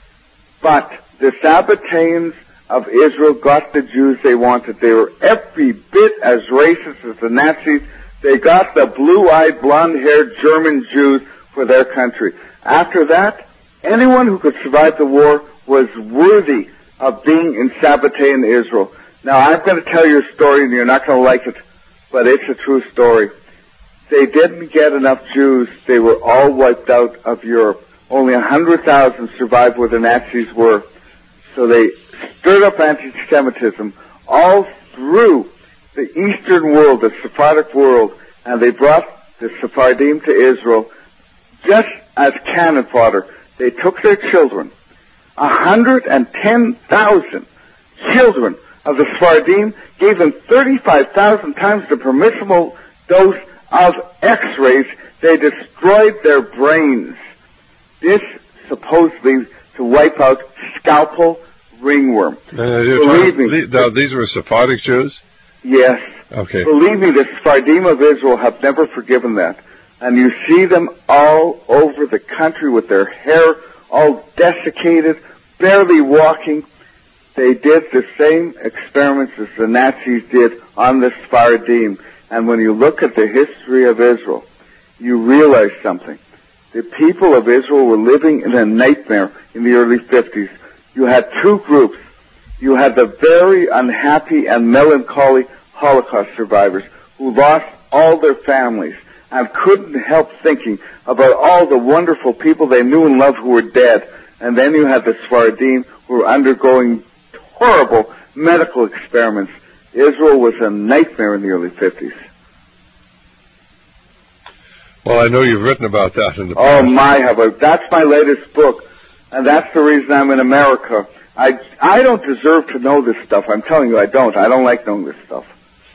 But the Sabbateans of Israel got the Jews they wanted. They were every bit as racist as the Nazis. They got the blue-eyed, blonde-haired German Jews for their country. After that, anyone who could survive the war was worthy of being in Sabbatean Israel. Now, I'm going to tell you a story, and you're not going to like it, but it's a true story. They didn't get enough Jews. They were all wiped out of Europe. Only one hundred thousand survived where the Nazis were. So they stirred up anti-Semitism all through the Eastern world, the Sephardic world, and they brought the Sephardim to Israel just as cannon fodder. They took their children, one hundred ten thousand children of the Sephardim, gave them thirty-five thousand times the permissible dose of X-rays. They destroyed their brains. This supposedly to wipe out scalpel ringworm. Uh, Believe me. Now, these were Sephardic Jews? Yes. Okay. Believe me, the Sephardim of Israel have never forgiven that. And you see them all over the country with their hair all desiccated, barely walking. They did the same experiments as the Nazis did on the Sephardim. And when you look at the history of Israel, you realize something. The people of Israel were living in a nightmare in the early fifties. You had two groups. You had the very unhappy and melancholy Holocaust survivors who lost all their families and couldn't help thinking about all the wonderful people they knew and loved who were dead. And then you had the Sephardim who were undergoing horrible medical experiments. Israel was a nightmare in the early fifties. Well, I know you've written about that in the Oh, past. my, how about, that's my latest book, and that's the reason I'm in America. I, I don't deserve to know this stuff. I'm telling you, I don't. I don't like knowing this stuff.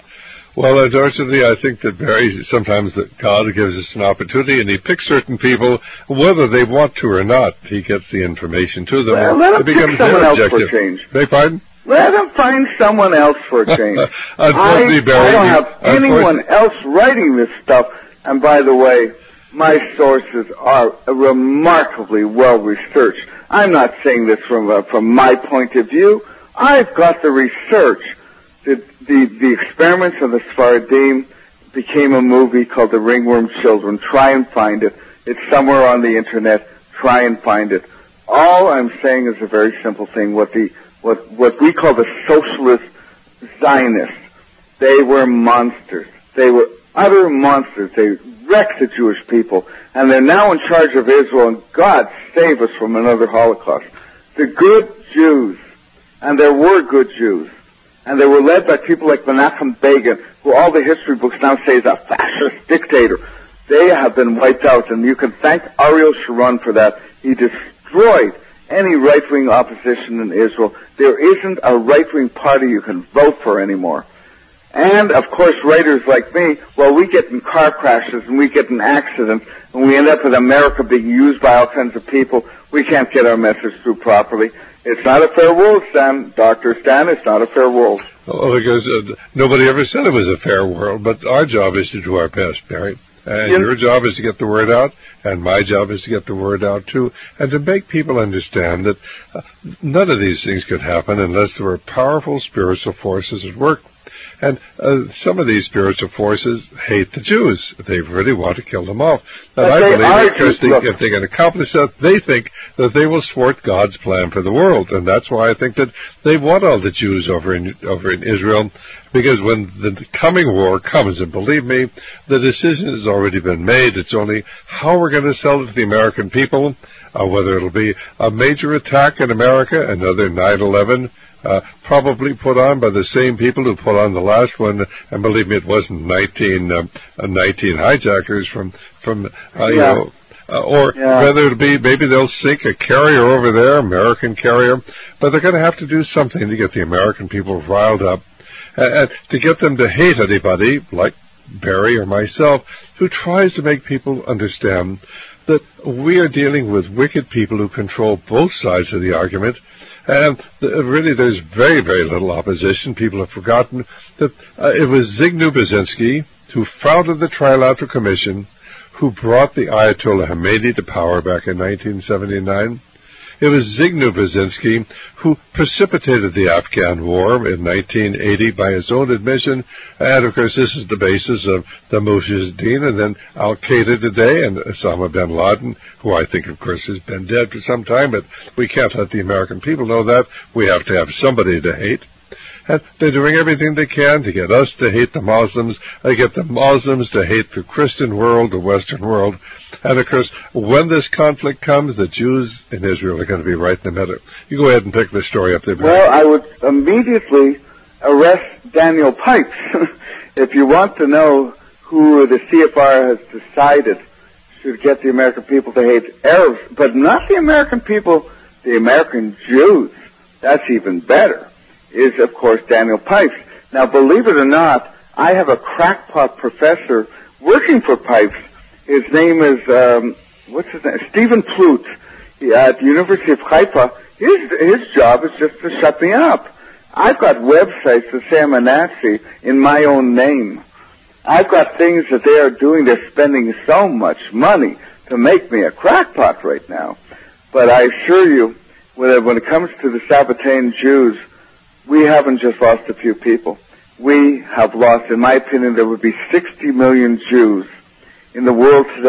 Well, unfortunately, I think that Barry, sometimes that God gives us an opportunity, and he picks certain people, whether they want to or not, he gets the information to them. Well, let him it becomes pick someone their else objective. for a change. Beg pardon? Let him find someone else for a change. Unfortunately, I, Barry, I don't have unfortunately- anyone else writing this stuff. And by the way, my sources are remarkably well researched. I'm not saying this from uh, from my point of view. I've got the research. The, the, the experiments of the Sephardim became a movie called The Ringworm Children. Try and find it. It's somewhere on the internet. Try and find it. All I'm saying is a very simple thing. What the what what we call the socialist Zionists, they were monsters. They were utter monsters. They wrecked the Jewish people, and they're now in charge of Israel, and God save us from another Holocaust. The good Jews, and there were good Jews, and they were led by people like Menachem Begin, who all the history books now say is a fascist dictator. They have been wiped out, and you can thank Ariel Sharon for that. He destroyed any right-wing opposition in Israel. There isn't a right-wing party you can vote for anymore. And, of course, writers like me, well, we get in car crashes and we get in accidents and we end up with America being used by all kinds of people. We can't get our message through properly. It's not a fair world, Stan. Doctor Stan, it's not a fair world. Well, because uh, nobody ever said it was a fair world, but our job is to do our best, Barry. And Yes. your job is to get the word out, and my job is to get the word out, too, and to make people understand that uh, none of these things could happen unless there were powerful spiritual forces at work. And uh, some of these spiritual forces hate the Jews. They really want to kill them off. And But I they believe are that because Jews. they, Look. if they can accomplish that, they think that they will thwart God's plan for the world. And that's why I think that they want all the Jews over in over in Israel, because when the coming war comes, and believe me, the decision has already been made. It's only how we're going to sell it to the American people, uh, whether it'll be a major attack in America, another nine eleven, Uh, probably put on by the same people who put on the last one, and believe me, it wasn't nineteen, uh, nineteen hijackers from from uh, Yeah. you know, uh, or Yeah. whether it be maybe they'll sink a carrier over there, American carrier, but they're going to have to do something to get the American people riled up, and, and to get them to hate anybody like Barry or myself who tries to make people understand that we are dealing with wicked people who control both sides of the argument. And really, there's very, very little opposition. People have forgotten that uh, it was Zygmunt Brzezinski who founded the Trilateral Commission, who brought the Ayatollah Khomeini to power back in nineteen seventy-nine. It was Zygmunt Brzezinski who precipitated the Afghan war in nineteen eighty by his own admission. And, of course, this is the basis of the Mujahideen and then Al-Qaeda today and Osama bin Laden, who I think, of course, has been dead for some time. But we can't let the American people know that. We have to have somebody to hate. And they're doing everything they can to get us to hate the Muslims, to get the Muslims to hate the Christian world, the Western world. And, of course, when this conflict comes, the Jews in Israel are going to be right in the middle. You go ahead and pick the story up there, Barry. Well, I would immediately arrest Daniel Pipes. If you want to know who the C F R has decided should get the American people to hate Arabs, but not the American people, the American Jews. That's even better. Is, of course, Daniel Pipes. Now, believe it or not, I have a crackpot professor working for Pipes. His name is, um, what's his name? Stephen Plut at the University of Haifa. His, his job is just to shut me up. I've got websites that say I'm a Nazi in my own name. I've got things that they are doing. They're spending so much money to make me a crackpot right now. But I assure you, when it, when it comes to the Sabbatean Jews, we haven't just lost a few people. We have lost, in my opinion, there would be sixty million Jews in the world today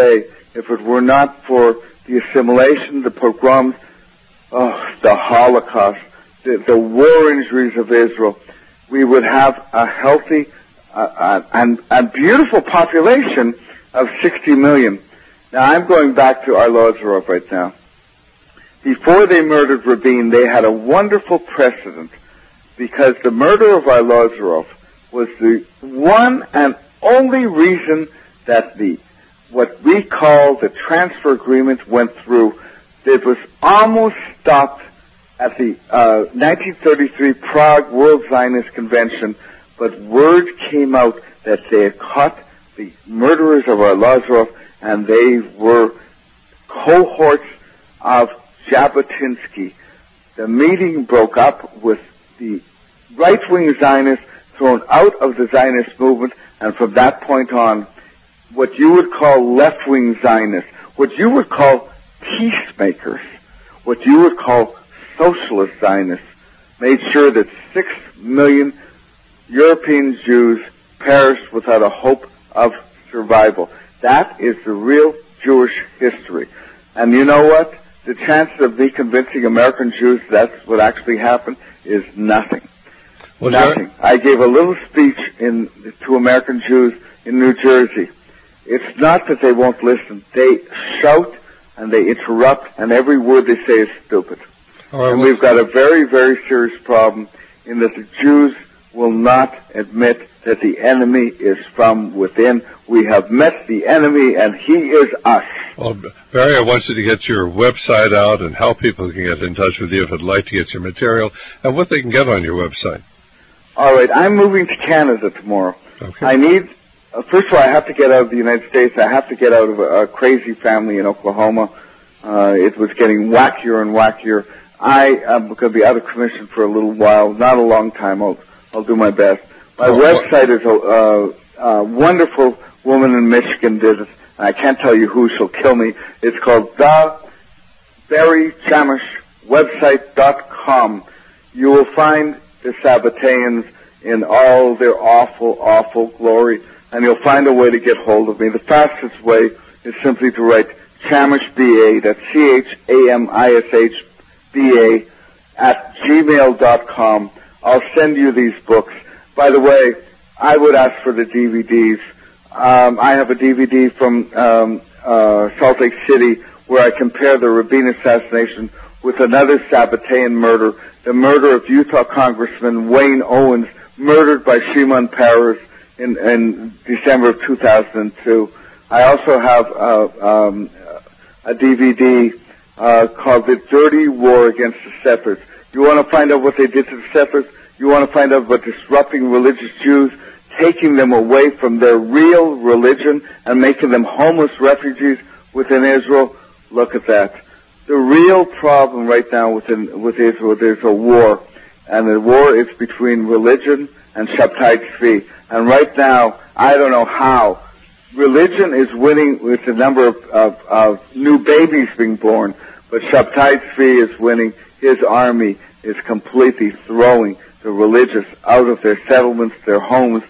if it were not for the assimilation, the pogroms, oh, the Holocaust, the, the war injuries of Israel, we would have a healthy uh, and a beautiful population of sixty million. Now, I'm going back to Arlozorov right now. Before they murdered Rabin, they had a wonderful precedent because the murder of Arlozorov was the one and only reason that the what we call the transfer agreement went through. It was almost stopped at the uh, nineteen thirty-three Prague World Zionist Convention, but word came out that they had caught the murderers of Arlozorov, and they were cohorts of Jabotinsky. The meeting broke up with the right-wing Zionists thrown out of the Zionist movement, and from that point on, what you would call left-wing Zionists, what you would call peacemakers, what you would call socialist Zionists, made sure that six million European Jews perished without a hope of survival. That is the real Jewish history. And you know what? The chances of me convincing American Jews that's what actually happened is nothing. Well, nothing. I gave a little speech in, to American Jews in New Jersey. It's not that they won't listen. They shout and they interrupt, and every word they say is stupid. Right, and well, we've got a very, very serious problem in that the Jews will not admit that the enemy is from within. We have met the enemy, and he is us. Well, Barry, I want you to get your website out and how people can get in touch with you if they'd like to get your material and what they can get on your website. All right, I'm moving to Canada tomorrow. Okay. I need, uh, first of all, I have to get out of the United States. I have to get out of a, a crazy family in Oklahoma. Uh, it was getting wackier and wackier. I am going to be out of commission for a little while, not a long time. I'll, I'll do my best. My oh, website is a, a, a wonderful woman in Michigan did it. I can't tell you who, she'll kill me. It's called the Barry Chamish website dot com. You will find the Sabbateans in all their awful, awful glory, and you'll find a way to get hold of me. The fastest way is simply to write Chamish B A, that's C H A M I S H B A, at gmail dot com. I'll send you these books. By the way, I would ask for the D V Ds. Um, I have a D V D from um, uh, Salt Lake City where I compare the Rabin assassination with another Sabbatean murder, the murder of Utah Congressman Wayne Owens, murdered by Shimon Peres in, in December of two thousand two. I also have uh, um, a D V D uh, called The Dirty War Against the Settlers. You want to find out what they did to the settlers? You want to find out about disrupting religious Jews, taking them away from their real religion and making them homeless refugees within Israel? Look at that. The real problem right now within with Israel, there's a war, and the war is between religion and Shabtai Tzvi. And right now, I don't know how, religion is winning with the number of, of, of new babies being born, but Shabtai Tzvi is winning. His army is completely throwing the religious out of their settlements, their homes.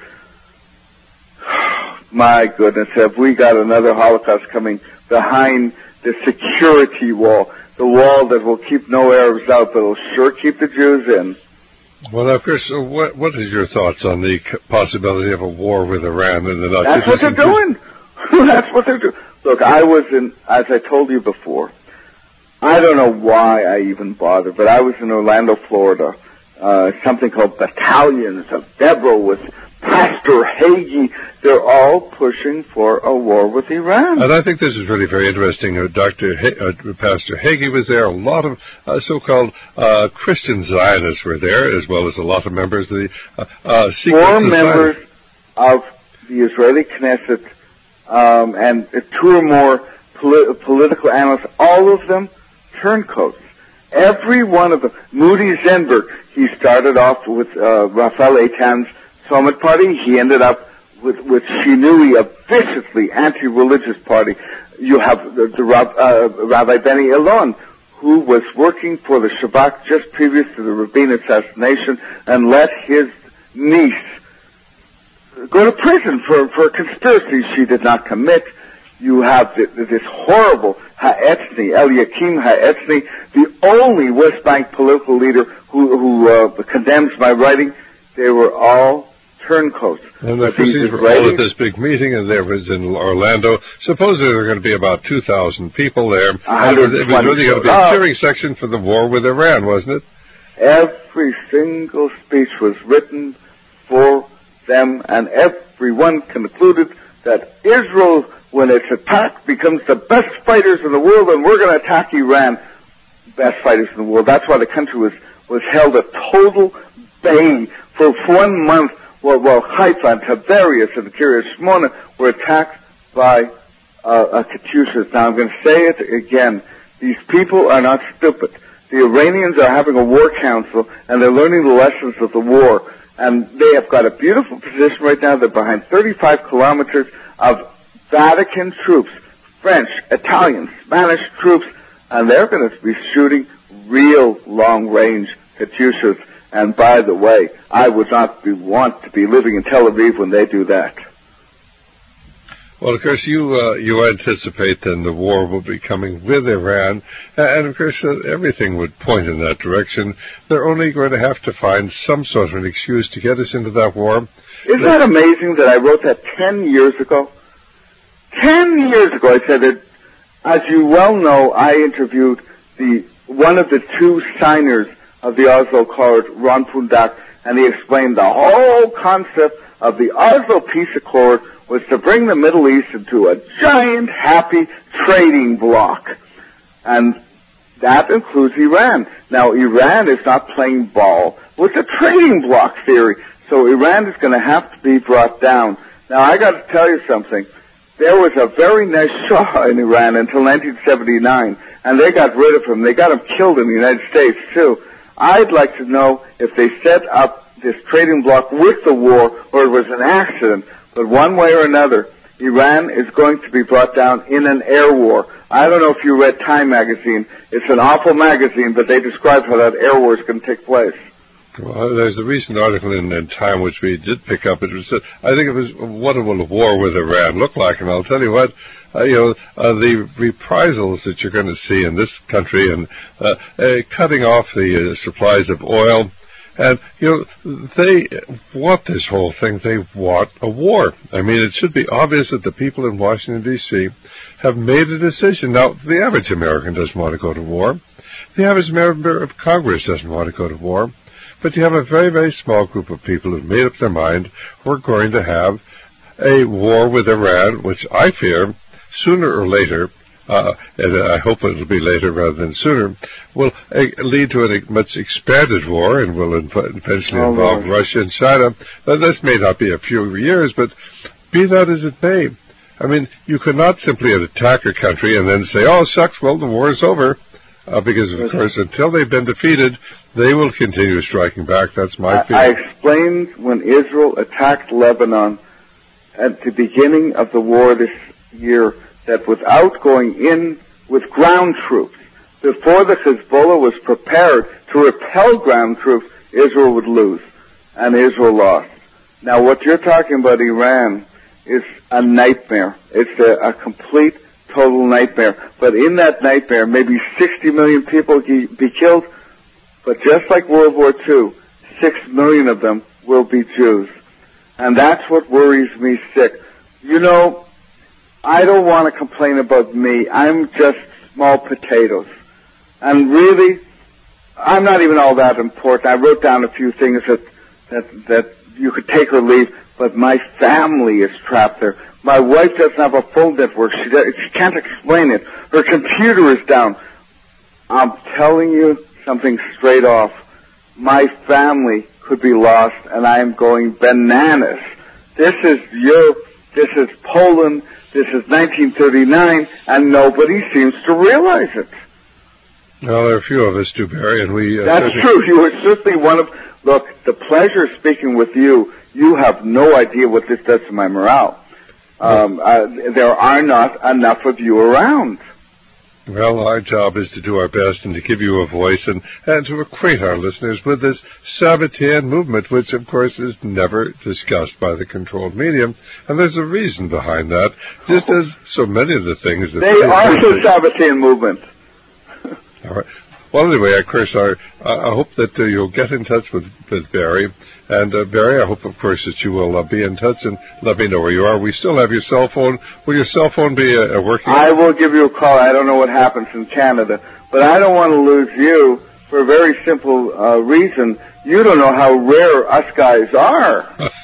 My goodness, have we got another Holocaust coming behind the security wall, the wall that will keep no Arabs out, but will sure keep the Jews in. Well, now, Chris, what, what is your thoughts on the possibility of a war with Iran in the not That's what they're doing. That's what they're doing. Look, I was in, as I told you before, I don't know why I even bothered, but I was in Orlando, Florida, uh, something called Battalions of Deborah with Pastor Hagee. They're all pushing for a war with Iran. And I think this is really very interesting. Uh, Doctor Ha- uh, Pastor Hagee was there. A lot of uh, so-called uh, Christian Zionists were there, as well as a lot of members of the uh, uh, secret Four society. members of the Israeli Knesset um, and two or more poli- political analysts, all of them turncoats. Every one of them. Moody Zenberg, he started off with uh, Raphael Eitan's Summit Party. He ended up with, with Shinui, a viciously anti-religious party. You have the, the uh, Rabbi Benny Elon, who was working for the Shabak just previous to the Rabin assassination and let his niece go to prison for, for a conspiracy she did not commit. You have this horrible Ha'etzny, Eliakim Ha'etzny, the only West Bank political leader who, who uh, condemns my writing. They were all turncoats. And the Christians were all at this big meeting, and there was in Orlando. Supposedly there were going to be about two thousand people there. And it was, it was really going to be a cheering section for the war with Iran, wasn't it? Every single speech was written for them, and everyone concluded that Israel, when it's attacked, becomes the best fighters in the world, and we're going to attack Iran. Best fighters in the world. That's why the country was, was held at total bay for one month while, while Haifa and Tiberias and Kiryat Shmona were attacked by uh, uh, Katyushas. Now, I'm going to say it again. These people are not stupid. The Iranians are having a war council, and they're learning the lessons of the war. And they have got a beautiful position right now. They're behind thirty-five kilometers of Vatican troops, French, Italian, Spanish troops, and they're going to be shooting real long-range Katyushas. And by the way, I would not be, want to be living in Tel Aviv when they do that. Well, of course, you uh, you anticipate then the war will be coming with Iran, and of course uh, everything would point in that direction. They're only going to have to find some sort of an excuse to get us into that war. Isn't that amazing that I wrote that ten years ago? Ten years ago, I said that, as you well know, I interviewed the one of the two signers of the Oslo Accord, Ron Pundak, and he explained the whole concept of the Oslo Peace Accord was to bring the Middle East into a giant, happy trading bloc. And that includes Iran. Now, Iran is not playing ball with the trading bloc theory, so Iran is going to have to be brought down. Now, I got to tell you something. There was a very nice Shah in Iran until nineteen seventy-nine, and they got rid of him. They got him killed in the United States, too. I'd like to know if they set up this trading bloc with the war or it was an accident. But one way or another, Iran is going to be brought down in an air war. I don't know if you read Time magazine. It's an awful magazine, but they described how that air war is going to take place. Well, there's a recent article in, in Time which we did pick up. It was, uh, I think it was, what will a war with Iran look like? And I'll tell you what, uh, you know, uh, the reprisals that you're going to see in this country and uh, uh, cutting off the uh, supplies of oil. And, you know, they want this whole thing. They want a war. I mean, it should be obvious that the people in Washington, D C have made a decision. Now, the average American doesn't want to go to war. The average member of Congress doesn't want to go to war. But you have a very, very small group of people who've made up their mind we're going to have a war with Iran, which I fear, sooner or later, Uh, and I hope it'll be later rather than sooner, will uh, lead to a much expanded war and will inv- eventually oh, involve Lord. Russia and China. Now, this may not be a few years, but be that as it may, I mean, you could not simply attack a country and then say, oh, sucks, well, the war is over. Uh, because, of course, until they've been defeated, they will continue striking back. That's my feeling. I, I explained when Israel attacked Lebanon at the beginning of the war this year that without going in with ground troops, before the Hezbollah was prepared to repel ground troops, Israel would lose. And Israel lost. Now, what you're talking about, Iran, is a nightmare. It's a, a complete, total nightmare. But in that nightmare, maybe sixty million people be killed. But just like World War Two, six million of them will be Jews. And that's what worries me sick. You know, I don't want to complain about me. I'm just small potatoes. And really, I'm not even all that important. I wrote down a few things that, that, that you could take or leave, but my family is trapped there. My wife doesn't have a phone network. She, does, she can't explain it. Her computer is down. I'm telling you something straight off. My family could be lost, and I am going bananas. This is Europe. This is Poland. This is nineteen thirty-nine, and nobody seems to realize it. Well, there are a few of us, do, Barry, and we... Uh, That's true. You were certainly one of... Look, the pleasure of speaking with you, you have no idea what this does to my morale. Um, uh, there are not enough of you around. Well, our job is to do our best and to give you a voice and, and to acquaint our listeners with this Sabbatean movement, which, of course, is never discussed by the controlled medium. And there's a reason behind that, just as so many of the things that... They are the Sabbatean movement. All right. Well, anyway, of course, our, uh, I hope that uh, you'll get in touch with, with Barry. And, uh, Barry, I hope, of course, that you will uh, be in touch and let me know where you are. We still have your cell phone. Will your cell phone be uh, working? I will give you a call. I don't know what happens in Canada, but I don't want to lose you for a very simple uh, reason. You don't know how rare us guys are.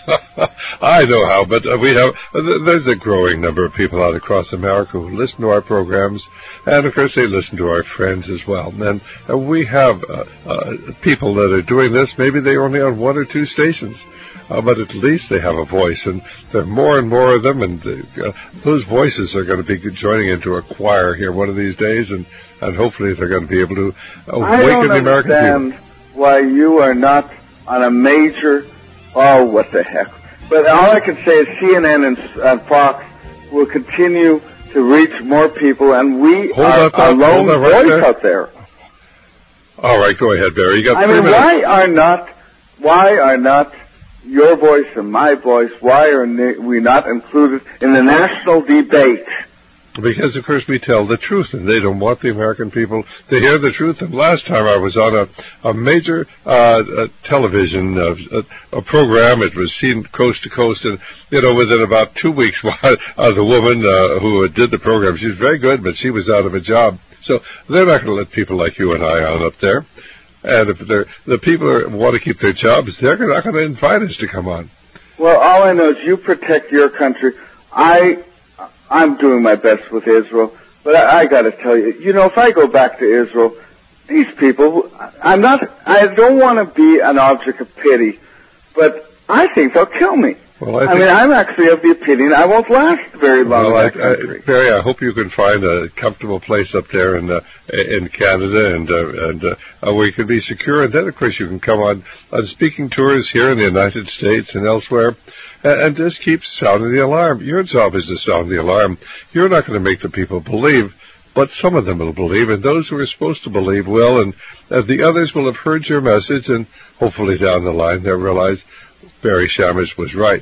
I know how, but uh, we have, uh, there's a growing number of people out across America who listen to our programs, and of course they listen to our friends as well. And uh, we have uh, uh, people that are doing this. Maybe they're only on one or two stations, uh, but at least they have a voice, and there are more and more of them, and uh, those voices are going to be joining into a choir here one of these days, and, and hopefully they're going to be able to awaken the American people. Why you are not on a major, oh, what the heck. But all I can say is C N N and uh, Fox will continue to reach more people, and we hold are up, a lone right voice there. out there. All right, go ahead, Barry. You got I three mean, minutes. why are not, why are not your voice and my voice, why are we not included in the national debate? Because, of course, we tell the truth, and they don't want the American people to hear the truth. And last time I was on a, a major uh, a television uh, a, a program. It was seen coast to coast, and, you know, within about two weeks, uh, the woman uh, who did the program, she was very good, but she was out of a job. So they're not going to let people like you and I on up there. And if they're, the people who want to keep their jobs, they're not going to invite us to come on. Well, all I know is you protect your country. I... I'm doing my best with Israel, but I, I got to tell you, you know, if I go back to Israel, these people, I'm not, I don't want to be an object of pity, but I think they'll kill me. Well, I, I mean, I'm actually of the opinion I won't last very long well, in that I, country. I, Barry, I hope you can find a comfortable place up there in uh, in Canada, and uh, and uh, where you can be secure. And then, of course, you can come on, on speaking tours here in the United States and elsewhere, and, and just keep sounding the alarm. Your job is to sound the alarm. You're not going to make the people believe, but some of them will believe, and those who are supposed to believe will, and uh, the others will have heard your message, and hopefully down the line they'll realize Barry Shamish was right.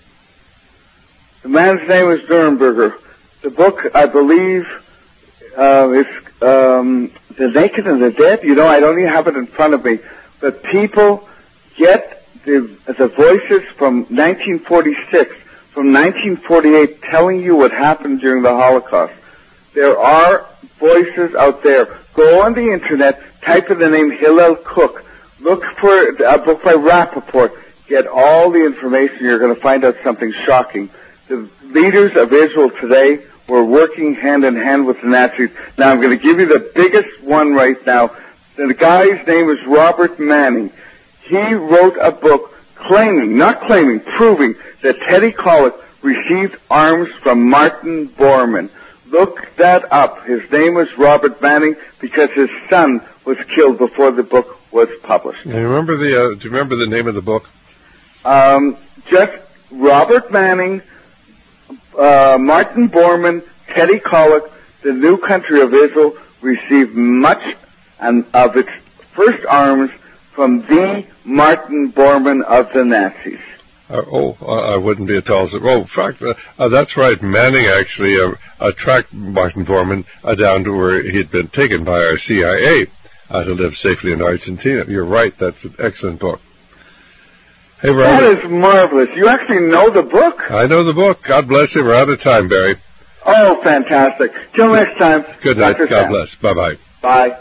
The man's name is Nuremberger. The book, I believe, uh, is um, The Naked and the Dead. You know, I don't even have it in front of me. But people get the, the voices from nineteen forty-six, from nineteen forty-eight, telling you what happened during the Holocaust. There are voices out there. Go on the Internet, type in the name Hillel Cook. Look for a book by Rappaport. Get all the information. You're going to find out something shocking. The leaders of Israel today were working hand in hand with the Nazis. Now, I'm going to give you the biggest one right now. The guy's name is Robert Manning. He wrote a book claiming, not claiming, proving that Teddy Kollek received arms from Martin Bormann. Look that up. His name was Robert Manning because his son was killed before the book was published. Do you remember the, uh, do you remember the name of the book? Um, just Robert Manning, uh, Martin Bormann, Teddy Kollek, the new country of Israel, received much and of its first arms from the Martin Bormann of the Nazis. Uh, oh, I wouldn't be at all. Oh, in fact, uh, uh, that's right. Manning actually uh, uh, tracked Martin Bormann uh, down to where he'd been taken by our C I A uh, to live safely in Argentina. You're right. That's an excellent book. Hey, Robert. That is marvelous. You actually know the book? I know the book. God bless you. We're out of time, Barry. Oh, fantastic. Till next time. Good night. Doctor God Sam. bless. Bye-bye. Bye.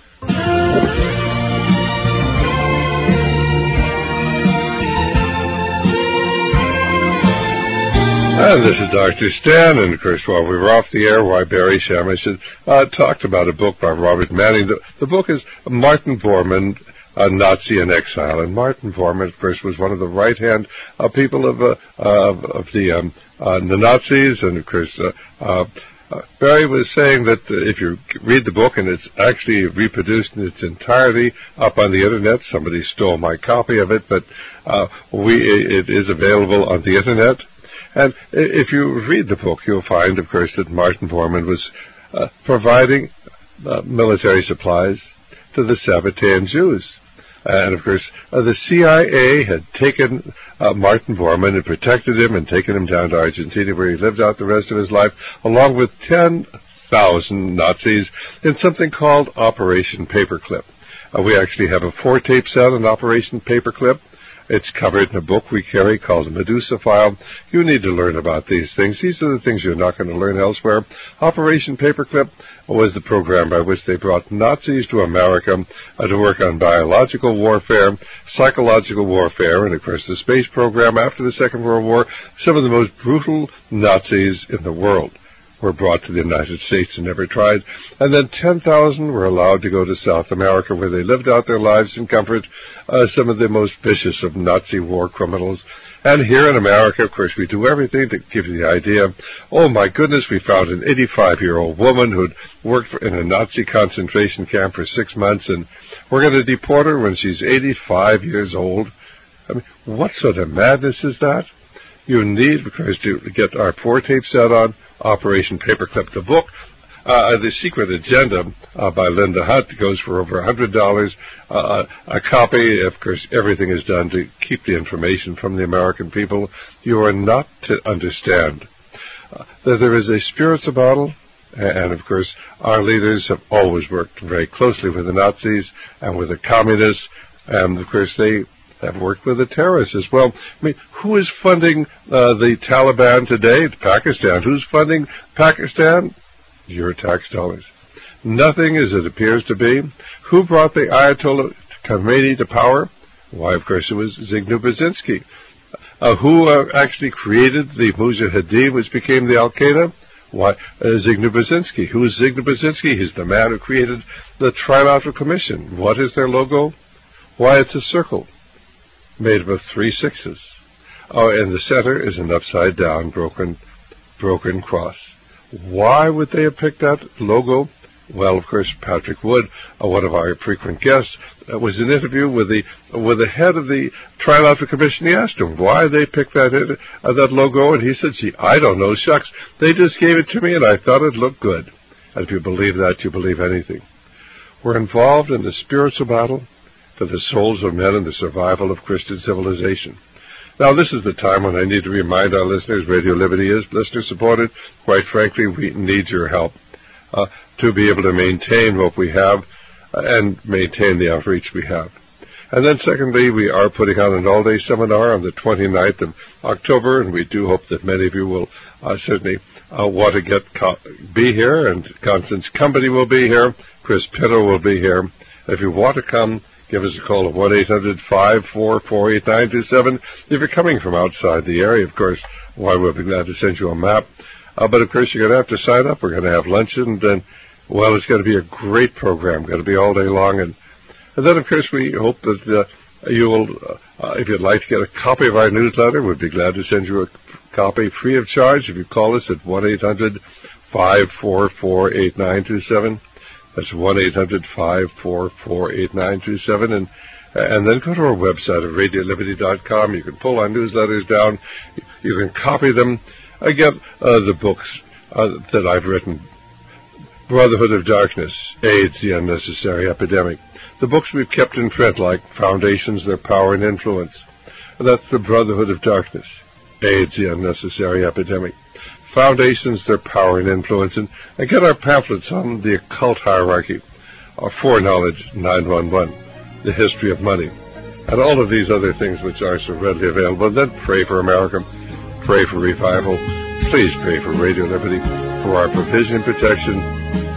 And this is Doctor Stan, and of course, while we were off the air, why Barry Shamish had uh, talked about a book by Robert Manning. The, the book is Martin Bormann, a Nazi in Exile. And Martin Bormann, of course, was one of the right-hand uh, people of, uh, of, of the, um, uh, the Nazis. And, of course, uh, uh, uh, Barry was saying that uh, if you read the book, and it's actually reproduced in its entirety up on the Internet. Somebody stole my copy of it, but uh, we it is available on the Internet. And if you read the book, you'll find, of course, that Martin Bormann was uh, providing uh, military supplies to the Sabbatean Jews. And, of course, uh, the C I A had taken uh, Martin Bormann and protected him and taken him down to Argentina, where he lived out the rest of his life, along with ten thousand Nazis in something called Operation Paperclip. Uh, we actually have a four-tape set on Operation Paperclip. It's covered in a book we carry called the Medusa File. You need to learn about these things. These are the things you're not going to learn elsewhere. Operation Paperclip was the program by which they brought Nazis to America uh, to work on biological warfare, psychological warfare, and, of course, the space program after the Second World War. Some of the most brutal Nazis in the world were brought to the United States and never tried. And then ten thousand were allowed to go to South America, where they lived out their lives in comfort, uh, some of the most vicious of Nazi war criminals. And here in America, of course, we do everything to give you the idea. Oh, my goodness, we found an eighty-five-year-old woman who'd worked for, in a Nazi concentration camp for six months, and we're going to deport her when she's eighty-five years old. I mean, what sort of madness is that? You need, of course, to get our four-tape set on Operation Paperclip. The book, uh, The Secret Agenda uh, by Linda Hunt, goes for over one hundred dollars. Uh, a copy, of course, everything is done to keep the information from the American people. You are not to understand uh, that there is a spiritual battle, and, of course, our leaders have always worked very closely with the Nazis and with the communists, and, of course, they have worked with the terrorists as well. I mean, who is funding uh, the Taliban today? Pakistan. Who's funding Pakistan? Your tax dollars. Nothing as it appears to be. Who brought the Ayatollah Khomeini to power? Why, of course, it was Zygmunt Brzezinski. Uh, who uh, actually created the Mujahideen, which became the Al-Qaeda? Why, uh, Zygmunt Brzezinski. Who is Zygmunt Brzezinski? He's the man who created the Trilateral Commission. What is their logo? Why, it's a circle made up of three sixes. Oh, in the center is an upside-down broken, broken cross. Why would they have picked that logo? Well, of course, Patrick Wood, uh, one of our frequent guests, uh, was in an interview with the with the head of the Trilateral Commission. He asked him why they picked that uh, that logo, and he said, "Gee, I don't know, shucks. They just gave it to me, and I thought it looked good." And if you believe that, you believe anything. We're involved in the spiritual battle for the souls of men and the survival of Christian civilization. Now, this is the time when I need to remind our listeners Radio Liberty is listener-supported. Quite frankly, we need your help uh, to be able to maintain what we have uh, and maintain the outreach we have. And then, secondly, we are putting on an all-day seminar on the twenty-ninth of October, and we do hope that many of you will uh, certainly uh, want to get co- be here, and Constance Company will be here. Chris Pinto will be here. If you want to come, give us a call at one eight hundred, five four four, eight nine two seven. If you're coming from outside the area, of course, why, we'll be glad to send you a map. Uh, but, of course, you're going to have to sign up. We're going to have luncheon, and then, well, it's going to be a great program. Going to be all day long. And, and then, of course, we hope that uh, you will, uh, if you'd like to get a copy of our newsletter, we'd be glad to send you a copy free of charge if you call us at one eight hundred, five four four, eight nine two seven. That's one eight hundred, five four four, eight nine two seven. And and then go to our website at radio liberty dot com. You can pull our newsletters down. You can copy them. I get uh, the books uh, that I've written. Brotherhood of Darkness, AIDS, the Unnecessary Epidemic. The books we've kept in print, like Foundations, Their Power and Influence. And that's the Brotherhood of Darkness, AIDS, the Unnecessary Epidemic. Foundations, Their Power and Influence, and, and get our pamphlets on the occult hierarchy, our Foreknowledge nine one one, the history of money, and all of these other things which are so readily available. And then pray for America, pray for revival. Please pray for Radio Liberty, for our provision and protection.